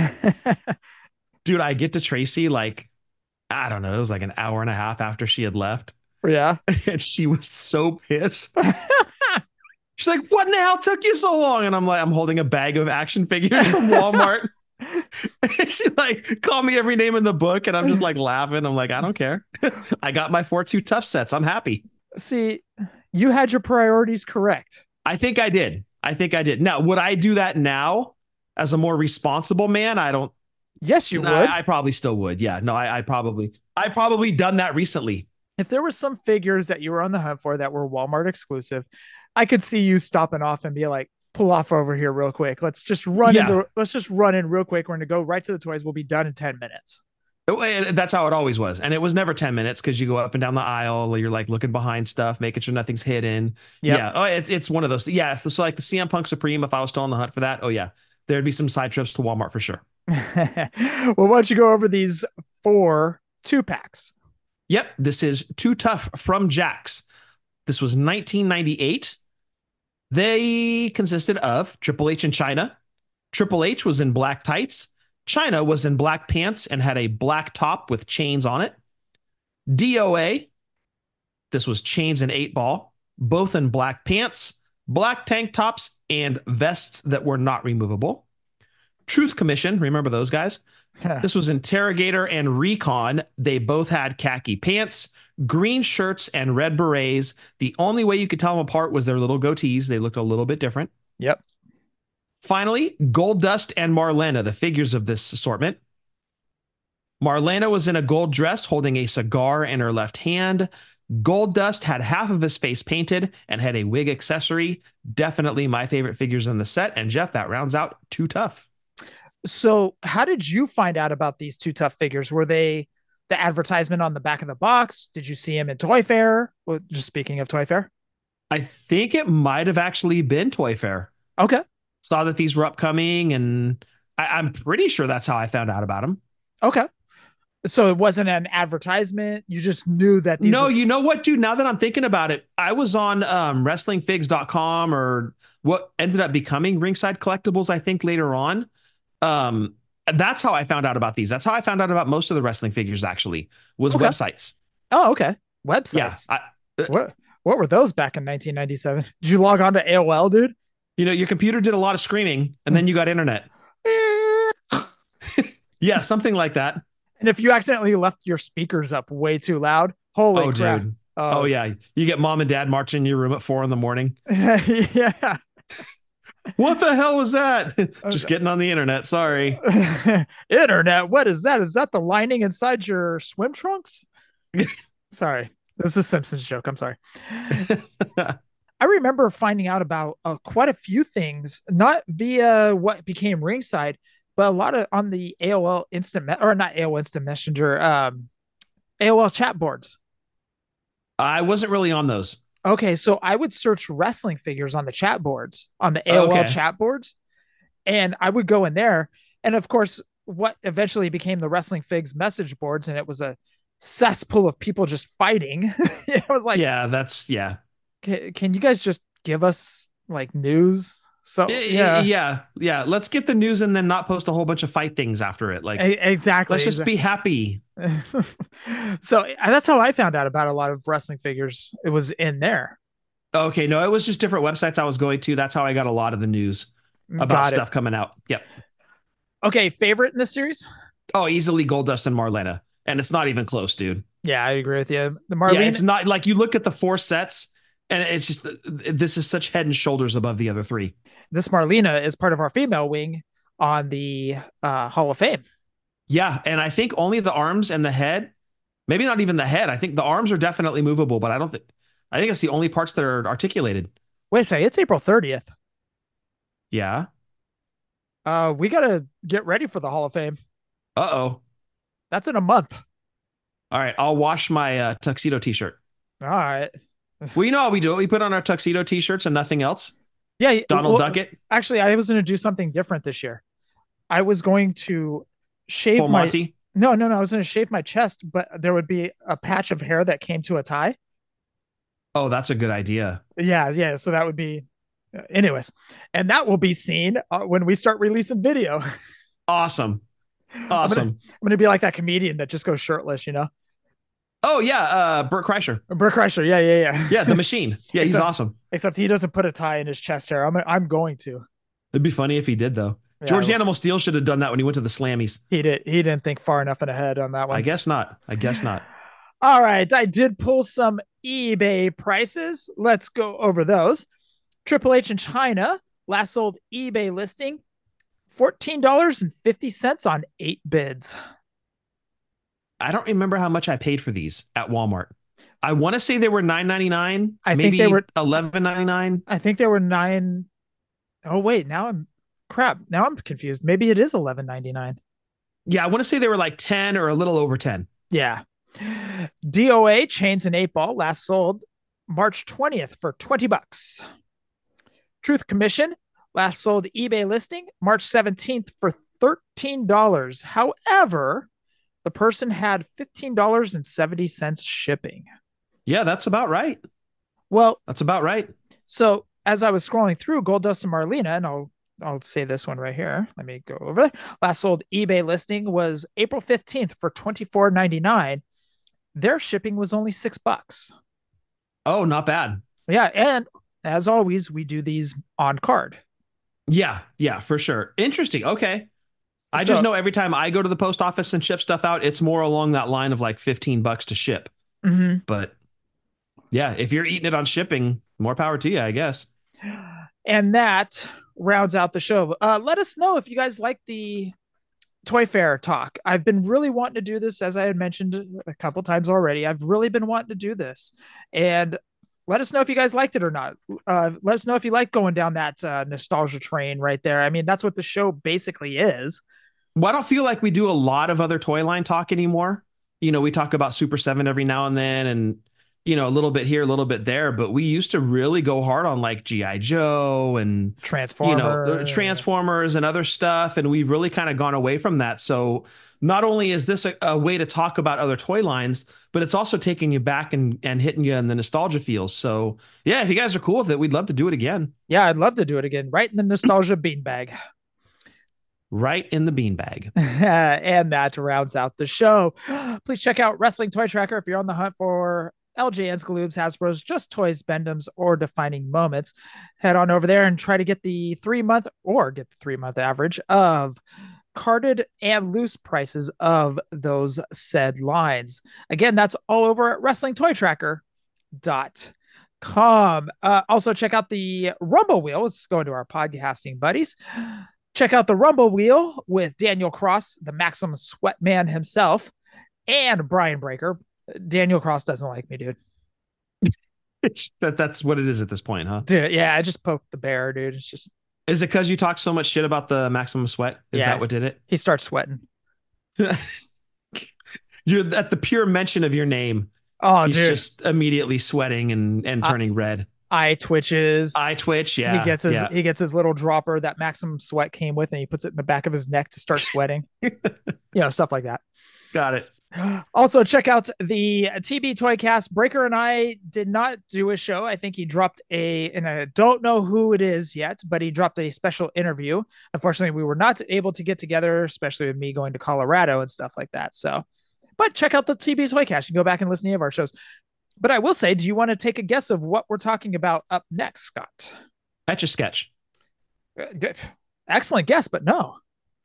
Dude, I get to Tracy like, I don't know, it was like an hour and a half after she had left. Yeah. And she was so pissed. She's like, what in the hell took you so long? And I'm like, I'm holding a bag of action figures from Walmart. And she like called me every name in the book and I'm just like laughing. I'm like, I don't care. I got my four Too Tough sets. I'm happy. See, you had your priorities correct. I think I did. I think I did. Now, would I do that now as a more responsible man? I don't. Yes, you no, would. I, I probably still would. Yeah, no, I, I probably, I probably done that recently. If there were some figures that you were on the hunt for that were Walmart exclusive, I could see you stopping off and be like, pull off over here real quick. Let's just run Yeah. in. The, let's just run in real quick. We're going to go right to the toys. We'll be done in ten minutes. It- that's how it always was. And it was never ten minutes because you go up and down the aisle. You're like looking behind stuff, making sure nothing's hidden. Yep. Yeah. Oh, it's, it's one of those. Yeah. If, so like the C M Punk Supreme, if I was still on the hunt for that, oh yeah, there'd be some side trips to Walmart for sure. Well, why don't you go over these four two packs? Yep. This is Too Tough from Jack's. This was nineteen ninety-eight. They consisted of Triple H and China. Triple H was in black tights. China was in black pants and had a black top with chains on it. D O A, this was Chains and eight ball, both in black pants, black tank tops, and vests that were not removable. Truth Commission, remember those guys? This was Interrogator and Recon. They both had khaki pants, green shirts, and red berets. The only way you could tell them apart was their little goatees. They looked a little bit different. Yep. Finally, Gold Dust and Marlena, the figures of this assortment. Marlena was in a gold dress holding a cigar in her left hand. Gold Dust had half of his face painted and had a wig accessory. Definitely my favorite figures in the set. And Jeff, that rounds out Too Tough. So how did you find out about these Too Tough figures? Were they the advertisement on the back of the box? Did you see them in Toy Fair? Well, just speaking of Toy Fair. I think it might have actually been Toy Fair. Okay. Saw that these were upcoming, and I, I'm pretty sure that's how I found out about them. Okay. So it wasn't an advertisement. You just knew that. These no, were- you know what, dude? Now that I'm thinking about it, I was on um, wrestling figs dot com, or what ended up becoming Ringside Collectibles, I think later on. Um, that's how I found out about these. That's how I found out about most of the wrestling figures, actually, was Okay. websites. Oh, okay. Websites. Yeah. I, what What were those back in nineteen ninety-seven? Did you log on to A O L, dude? you know, your computer did a lot of screaming, and then you got internet. Yeah, something like that. And if you accidentally left your speakers up way too loud, holy Oh, crap. dude. Oh, Oh, yeah. You get mom and dad marching in your room at four in the morning. yeah. What the hell was that? Just getting on the internet. Sorry. Internet. What is that? Is that the lining inside your swim trunks? Sorry. This is a Simpsons joke. I'm sorry. I remember finding out about uh, quite a few things, not via what became Ringside, but a lot of on the A O L Instant, Me- or not A O L Instant Messenger, um, A O L chat boards. I wasn't really on those. Okay, so I would search wrestling figures on the chat boards, on the A O L Okay. chat boards, and I would go in there. And of course, what eventually became the Wrestling Figs message boards, and it was a cesspool of people just fighting. I was like, Yeah, that's, yeah. can, can you guys just give us like news? So Yeah, yeah, yeah, yeah. Let's get the news and then not post a whole bunch of fight things after it. Like, E- exactly. let's just be happy. So uh, that's how I found out about a lot of wrestling figures. It was in there. Okay, no, it was just different websites I was going to. That's how I got a lot of the news about Got it. stuff coming out. Yep. Okay, favorite in this series? Oh, easily Goldust and Marlena. And it's not even close, dude. Yeah, I agree with you. The Marlene. Yeah, it's not like you look at the four sets and it's just, this is such head and shoulders above the other three. This Marlena is part of our female wing on the uh, Hall of Fame. Yeah, and I think only the arms and the head, maybe not even the head. I think the arms are definitely movable, but I don't think, I think it's the only parts that are articulated. Wait a second, it's April thirtieth. Yeah. Uh, we got to get ready for the Hall of Fame. Uh-oh. That's in a month. All right, I'll wash my uh, tuxedo t-shirt. All right. Well, you know how we do it. We put on our tuxedo t-shirts and nothing else. Yeah. Donald well, Duckett, Actually, I was going to do something different this year. I was going to shave Full my... Monty. No, no, no. I was going to shave my chest, but there would be a patch of hair that came to a tie. Oh, that's a good idea. Yeah, yeah. So that would be... Anyways, and that will be seen uh, when we start releasing video. Awesome. Awesome. I'm going to be like that comedian that just goes shirtless, you know? Oh, yeah. Uh, Burt Kreischer. Burt Kreischer. Yeah, yeah, yeah. Yeah, the machine. Yeah, he's Except- awesome. Except he doesn't put a tie in his chest hair. I'm I'm going to. It'd be funny if he did, though. Yeah, George I- Animal Steel should have done that when he went to the Slammies. He did. He didn't think far enough in ahead on that one. I guess not. I guess not. All right. I did pull some eBay prices. Let's go over those. Triple H in China, last sold eBay listing, fourteen dollars and fifty cents on eight bids. I don't remember how much I paid for these at Walmart. I want to say they were nine ninety-nine. I think maybe they were- eleven ninety-nine. I think there were nine. Oh, wait. Now I'm crap. Now I'm confused. Maybe it is eleven ninety-nine. Yeah, I want to say they were like ten or a little over ten. Yeah. D O A Chains and eight Ball last sold March twentieth for twenty bucks. Truth Commission last sold eBay listing March seventeenth for thirteen dollars. However, the person had fifteen dollars and seventy cents shipping. Yeah, that's about right. Well, That's about right. so as I was scrolling through Goldust and Marlena, and I'll I'll say this one right here. Let me go over there. Last sold eBay listing was April fifteenth for twenty-four ninety-nine. Their shipping was only six bucks. Oh, not bad. Yeah, and as always, we do these on card. Yeah, yeah, for sure. Interesting. Okay. I So- just know every time I go to the post office and ship stuff out, it's more along that line of like fifteen bucks to ship. Mhm. But yeah, if you're eating it on shipping, more power to you, I guess. And that rounds out the show. Uh, let us know if you guys like the Toy Fair talk. I've been really wanting to do this, as I had mentioned a couple times already. I've really been wanting to do this. And let us know if you guys liked it or not. Uh, let us know if you like going down that uh, nostalgia train right there. I mean, that's what the show basically is. Well, I don't feel like we do a lot of other toy line talk anymore. You know, we talk about Super seven every now and then and, you know, a little bit here, a little bit there, but we used to really go hard on like G I. Joe and Transformers, you know, Transformers and other stuff. And we've really kind of gone away from that. So not only is this a, a way to talk about other toy lines, but it's also taking you back and, and hitting you in the nostalgia feels. So yeah, if you guys are cool with it, we'd love to do it again. Yeah, I'd love to do it again. Right in the nostalgia beanbag. Right in the beanbag. And that rounds out the show. Please check out Wrestling Toy Tracker if you're on the hunt for L J N, Skaloobs, Hasbro's, Just Toys, Bendums, or Defining Moments. Head on over there and try to get the three month or get the three month average of carded and loose prices of those said lines. Again, that's all over at wrestling toy tracker dot com. Uh, also, check out the Rumble Wheel. Let's go into our podcasting buddies. Check out the Rumble Wheel with Daniel Cross, the Maximum Sweat Man himself, and Brian Breaker. Daniel Cross doesn't like me, dude. that That's what it is at this point, huh? Dude, yeah, I just poked the bear, dude. It's just. Is it because you talk so much shit about the Maximum Sweat? Is Yeah. that what did it? He starts sweating. You're at the pure mention of your name. Oh, he's dude. just immediately sweating and, and turning I, know, eye twitches. Eye twitch, yeah. He gets his yeah. he gets his little dropper that Maximum Sweat came with, and he puts it in the back of his neck to start sweating. You know, stuff like that. Got it. Also, check out the T B Toycast. Breaker and I did not do a show. I think he dropped a, and I don't know who it is yet, but he dropped a special interview. Unfortunately, we were not able to get together, especially with me going to Colorado and stuff like that. So, but check out the T B Toycast. You can go back and listen to any of our shows. But I will say, do you want to take a guess of what we're talking about up next, Scott? Etch a Sketch. Uh, good. Excellent guess, but no.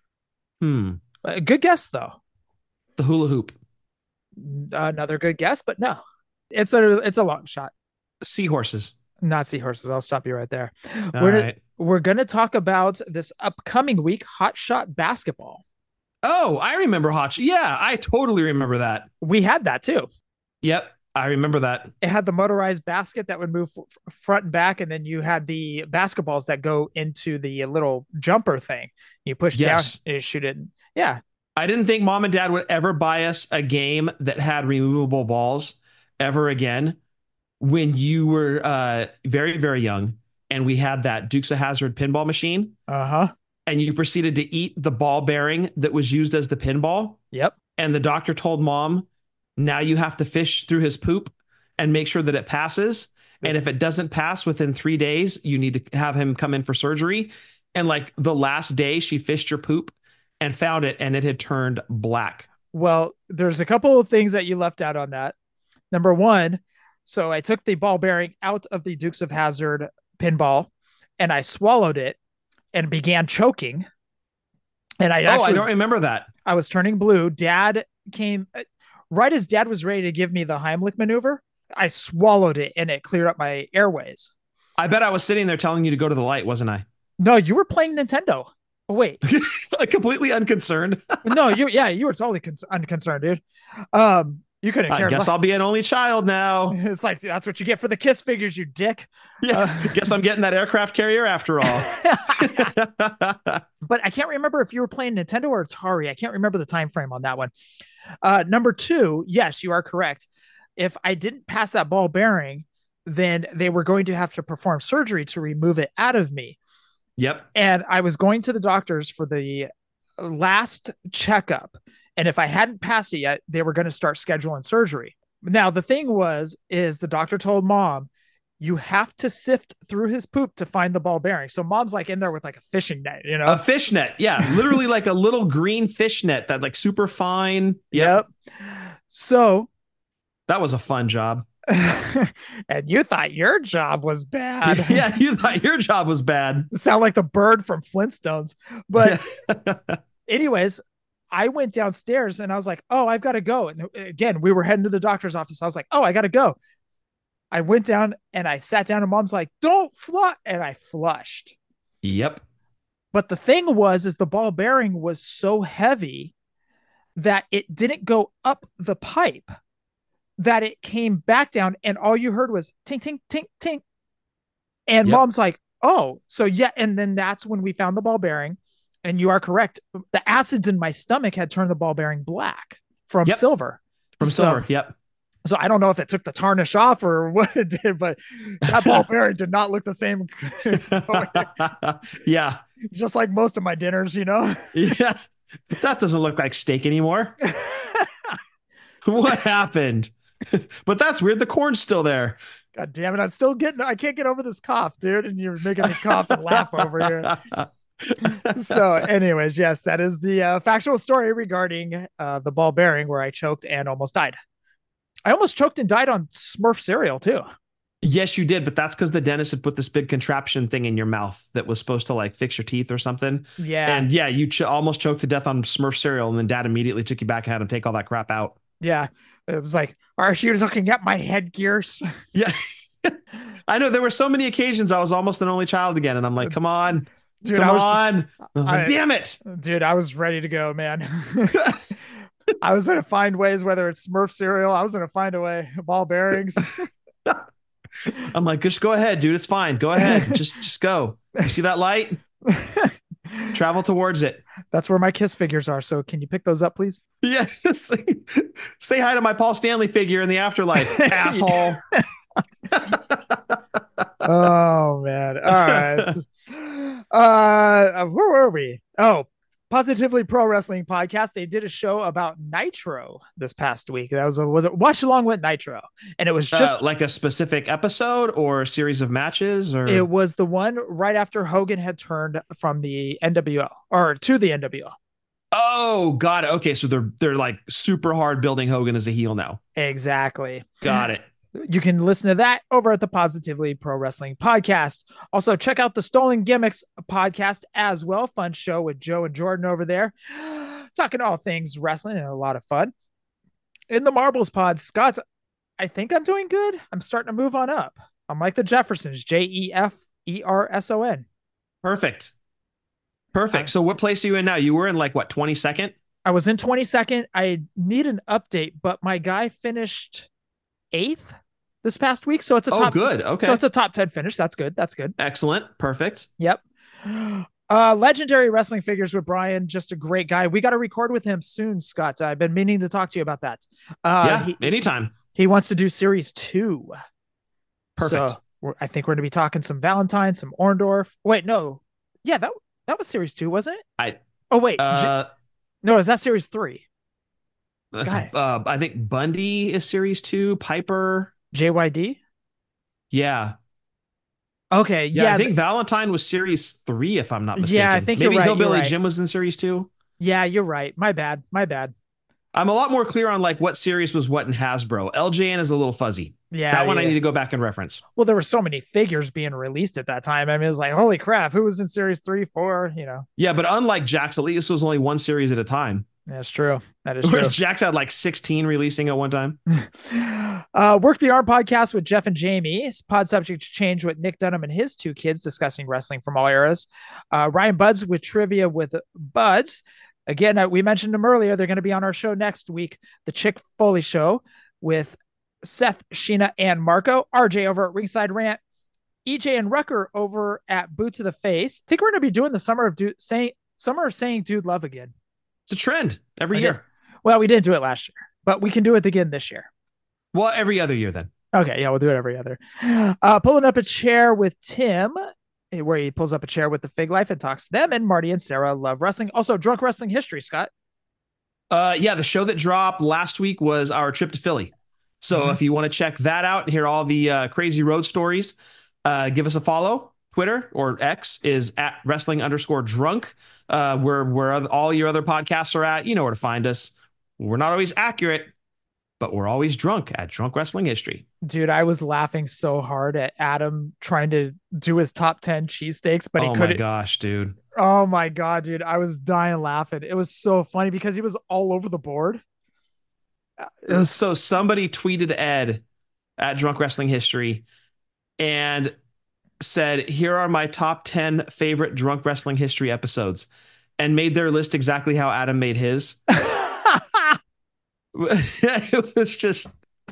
Hmm. Uh, good guess, though. The hula hoop. Another good guess, but no. It's a it's a long shot. Seahorses. Not seahorses. I'll stop you right there. All we're right. we're going to talk about this upcoming week, Hot Shot Basketball. Oh, I remember Hot Shot. Yeah, I totally remember that. We had that too. Yep, I remember that. It had the motorized basket that would move f- front and back, and then you had the basketballs that go into the little jumper thing. You push Yes. down, you shoot it. Yeah. I didn't think mom and dad would ever buy us a game that had removable balls ever again when you were uh, very, very young. And we had that Dukes of Hazzard pinball machine. Uh-huh. And you proceeded to eat the ball bearing that was used as the pinball. Yep. And the doctor told mom, now you have to fish through his poop and make sure that it passes. And if it doesn't pass within three days, you need to have him come in for surgery. And like the last day she fished your poop and found it, and it had turned black. Well, there's a couple of things that you left out on that. Number one, so I took the ball bearing out of the Dukes of Hazzard pinball and I swallowed it and began choking. And I oh, actually, I don't remember that. I was turning blue. Dad came right as Dad was ready to give me the Heimlich maneuver. I swallowed it and it cleared up my airways. I bet I was sitting there telling you to go to the light, wasn't I? No, you were playing Nintendo. Oh, wait. Completely unconcerned. No, you yeah, you were totally con- unconcerned, dude. Um, you couldn't care. I guess le- I'll be an only child now. It's like that's what you get for the Kiss figures, you dick. Yeah, Uh, guess I'm getting that aircraft carrier after all. But I can't remember if you were playing Nintendo or Atari. I can't remember the time frame on that one. Uh, number two, yes, you are correct. If I didn't pass that ball bearing, then they were going to have to perform surgery to remove it out of me. Yep. And I was going to the doctors for the last checkup. And if I hadn't passed it yet, they were going to start scheduling surgery. Now, the thing was, is the doctor told mom, you have to sift through his poop to find the ball bearing. So mom's like in there with like a fishing net, you know? A fish net. Yeah. Literally like a little green fish net that like super fine. Yep. So. That was a fun job. And you thought your job was bad. Yeah, you thought your job was bad. Sound like the bird from Flintstones. But anyways, I went downstairs and I was like, oh, I've got to go. And again, we were heading to the doctor's office. I was like, oh, I got to go. I went down and I sat down and mom's like, don't flush. And I flushed. Yep. But the thing was, is the ball bearing was so heavy that it didn't go up the pipe, that it came back down. And all you heard was tink, tink, tink, tink. And yep. Mom's like, oh, so yeah. And then that's when we found the ball bearing. And you are correct. The acids in my stomach had turned the ball bearing black from yep. silver. From so, silver. Yep. So I don't know if it took the tarnish off or what it did, but that ball bearing did not look the same. Yeah. Just like most of my dinners, you know? Yeah. That doesn't look like steak anymore. What happened? But that's weird. The corn's still there. God damn it. I'm still getting, I can't get over this cough, dude. And you're making me cough and laugh over here. So anyways, yes, that is the uh, factual story regarding uh, the ball bearing where I choked and almost died. I almost choked and died on Smurf cereal too. Yes, you did. But that's because the dentist had put this big contraption thing in your mouth that was supposed to like fix your teeth or something. Yeah. And yeah, you ch- almost choked to death on Smurf cereal. And then dad immediately took you back and had him take all that crap out. Yeah. It was like, are you looking at my headgears? Yeah. I know there were so many occasions I was almost an only child again. And I'm like, come on. Dude, Come I was, on. I was like, I, damn it. Dude, I was ready to go, man. I was going to find ways, whether it's Smurf cereal, I was going to find a way. Ball bearings. I'm like, just go ahead, dude. It's fine. Go ahead. Just just go. You see that light? Travel towards it. That's where my Kiss figures are. So can you pick those up, please? Yes. Say hi to my Paul Stanley figure in the afterlife, asshole. Oh, man. All right. Uh, where were we? Oh, Positively Pro Wrestling Podcast. They did a show about Nitro this past week. That was a, was it Watch Along with Nitro, and it was just uh, like a specific episode or a series of matches, or it was the one right after Hogan had turned from the N W O or to the N W O. Oh, got it. Okay, so they're they're like super hard building Hogan as a heel now. Exactly. Got it. You can listen to that over at the Positively Pro Wrestling Podcast. Also, check out the Stolen Gimmicks podcast as well. Fun show with Joe and Jordan over there. Talking all things wrestling and a lot of fun. In the Marbles pod, Scott, I think I'm doing good. I'm starting to move on up. I'm like the Jeffersons, J E F E R S O N. Perfect. Perfect. So what place are you in now? You were in like, what, twenty-second? I was in twenty-second. I need an update, but my guy finished eighth this past week. So it's a oh, top good. Okay. So it's a top ten finish. That's good. That's good. Excellent. Perfect. Yep. Uh, Legendary Wrestling Figures with Brian. Just a great guy. We got to record with him soon, Scott. I've been meaning to talk to you about that. Uh, yeah. He, anytime. He wants to do series two. Perfect. So we're, I think we're going to be talking some Valentine, some Orndorff. Wait, no. Yeah, that, that was series two, wasn't it? I, oh, wait. uh, J- no, is that series three? Uh, I think Bundy is series two. Piper, J Y D. Yeah. Okay. Yeah. yeah I think th- Valentine was series three, if I'm not mistaken. Yeah, I think maybe you're right, Hillbilly you're right. Jim was in series two. Yeah, you're right. My bad. My bad. I'm a lot more clear on like what series was what in Hasbro. L J N is a little fuzzy. Yeah. That one yeah. I need to go back and reference. Well, there were so many figures being released at that time. I mean, it was like, holy crap, who was in series three, four, you know? Yeah, but unlike Jax, at least it was only one series at a time. That's true. That is true. Whereas Jax had like sixteen releasing at one time. uh, Work the Arm podcast with Jeff and Jamie. It's pod subject to change with Nick Dunham and his two kids discussing wrestling from all eras. Uh, Ryan Buds with Trivia with Buds. Again, uh, we mentioned them earlier. They're going to be on our show next week. The Chick Foley Show with Seth, Sheena, and Marco. R J over at Ringside Rant. E J and Rucker over at Boot to the Face. I think we're going to be doing the summer of dude saying summer of saying dude love again. It's a trend every I year. Did. Well, we didn't do it last year, but we can do it again this year. Well, every other year then. Okay, yeah, we'll do it every other. Uh, pulling up a chair with Tim, where he pulls up a chair with the Fig Life and talks to them, and Marty and Sarah love wrestling. Also, Drunk Wrestling History, Scott. Uh, yeah, the show that dropped last week was our trip to Philly. So mm-hmm. if you want to check that out and hear all the uh, crazy road stories, uh, give us a follow. Twitter or X is at wrestling underscore drunk. Uh, where where all your other podcasts are at, you know where to find us. We're not always accurate, but we're always drunk at Drunk Wrestling History. Dude, I was laughing so hard at Adam trying to do his top ten cheesesteaks, but he oh couldn't. my gosh, dude! Oh my God, dude. I was dying laughing. It was so funny because he was all over the board. It was, so somebody tweeted Ed at Drunk Wrestling History and said, here are my top ten favorite Drunk Wrestling History episodes, and made their list exactly how Adam made his. It was just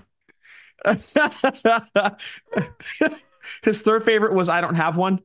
his third favorite was I don't have one.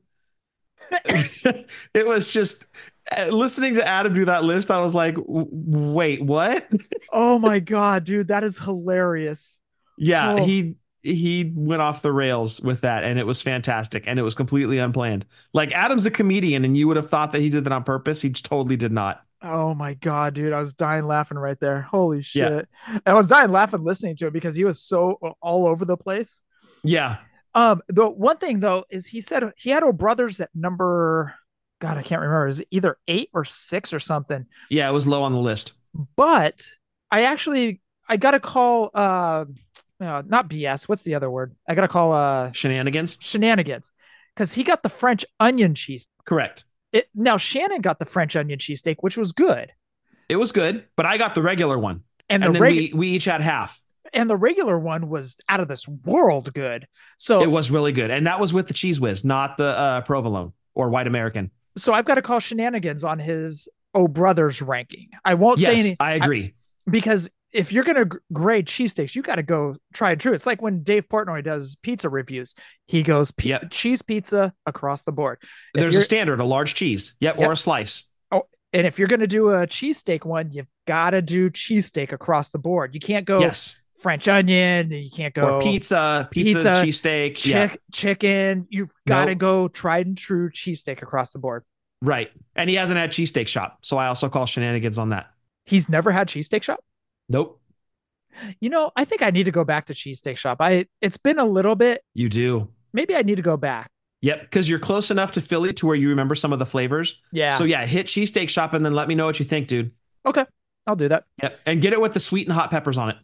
It was just listening to Adam do that list. I was like, wait, what? Oh my God, dude, that is hilarious. Yeah, Oh. he he went off the rails with that, and it was fantastic, and it was completely unplanned. Like, Adam's a comedian, and you would have thought that he did that on purpose. He totally did not. Oh my God, dude. I was dying laughing right there. Holy shit. Yeah. I was dying laughing listening to it because he was so all over the place. Yeah. Um, the one thing though is he said he had O Brothers at number, God, I can't remember. Is it either eight or six or something? Yeah, it was low on the list. But I actually I got to call uh, uh not B S. What's the other word? I got to call uh shenanigans. Shenanigans, because he got the French onion cheese. Correct. It, now Shannon got the French onion cheesesteak, which was good. It was good, but I got the regular one, and, and the then regu- we we each had half. And the regular one was out of this world good. So it was really good, and that was with the Cheese Whiz, not the uh, provolone or White American. So I've got to call Shenanigans on his O Brothers ranking. I won't yes, say anything. I agree. I, because if you're going to grade cheesesteaks, you got to go try and true. It's like when Dave Portnoy does pizza reviews. He goes p- yep. cheese pizza across the board. If There's a standard, a large cheese. Yep, yep. Or a slice. Oh, and if you're going to do a cheesesteak one, you've got to do cheesesteak across the board. You can't go yes. French onion. You can't go or pizza, pizza, pizza cheesesteak, chick, yeah. chicken. You've got to nope. go tried and true cheesesteak across the board. Right. And he hasn't had Cheesesteak Shop. So I also call Shenanigans on that. He's never had Cheesesteak Shop? Nope. You know, I think I need to go back to Cheesesteak Shop. I It's been a little bit. You do. Maybe I need to go back. Yep. Because you're close enough to Philly to where you remember some of the flavors. Yeah. So yeah, hit Cheesesteak Shop and then let me know what you think, dude. Okay. I'll do that. Yep. And get it with the sweet and hot peppers on it.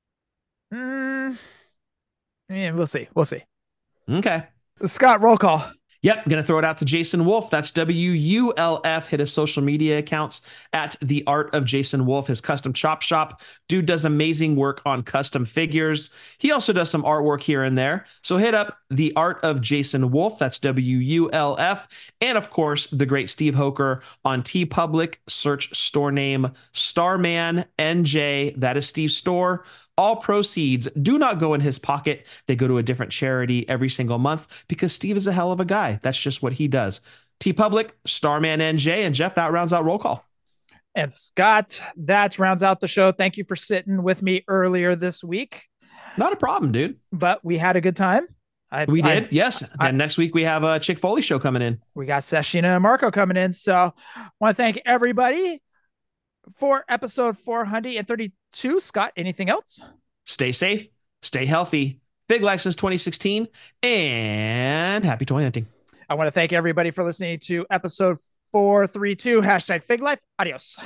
Mm, yeah, we'll see. We'll see. Okay. Scott, roll call. Yep, going to throw it out to Jason Wolf. That's W U L F. Hit his social media accounts at The Art of Jason Wolf, his custom chop shop. Dude does amazing work on custom figures. He also does some artwork here and there. So hit up The Art of Jason Wolf. That's W U L F. And of course, the great Steve Hoker on TeePublic. Search store name Starman N J. That is Steve's store. All proceeds do not go in his pocket. They go to a different charity every single month because Steve is a hell of a guy. That's just what he does. TeePublic, Starman N J, and Jeff, that rounds out roll call. And Scott, that rounds out the show. Thank you for sitting with me earlier this week. Not a problem, dude. But we had a good time. I, we did, I, yes. I, and next week we have a Chick Foley show coming in. We got Seshina and Marco coming in. So I want to thank everybody for episode four hundred thirty-two. Scott, anything else? Stay safe, stay healthy. Big life since twenty sixteen, and happy toy hunting. I want to thank everybody for listening to episode four thirty-two. Hashtag Fig Life. Adios.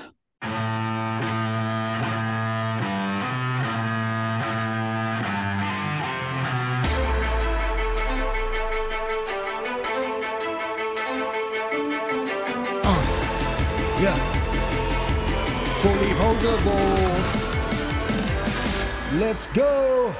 Uh, yeah. Fully posable. Let's go.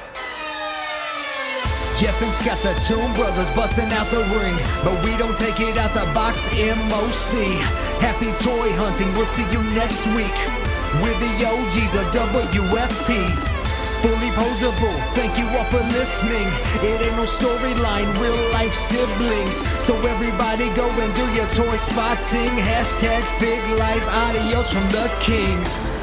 Jeff and Scott, the Toon Brothers, busting out the ring, but we don't take it out the box. M O C. Happy toy hunting. We'll see you next week. We're the O Gs of W F P. Fully posable. Thank you all for listening. It ain't no storyline, real life siblings. So everybody go and do your toy spotting. Hashtag Fig Life. Adios from the Kings.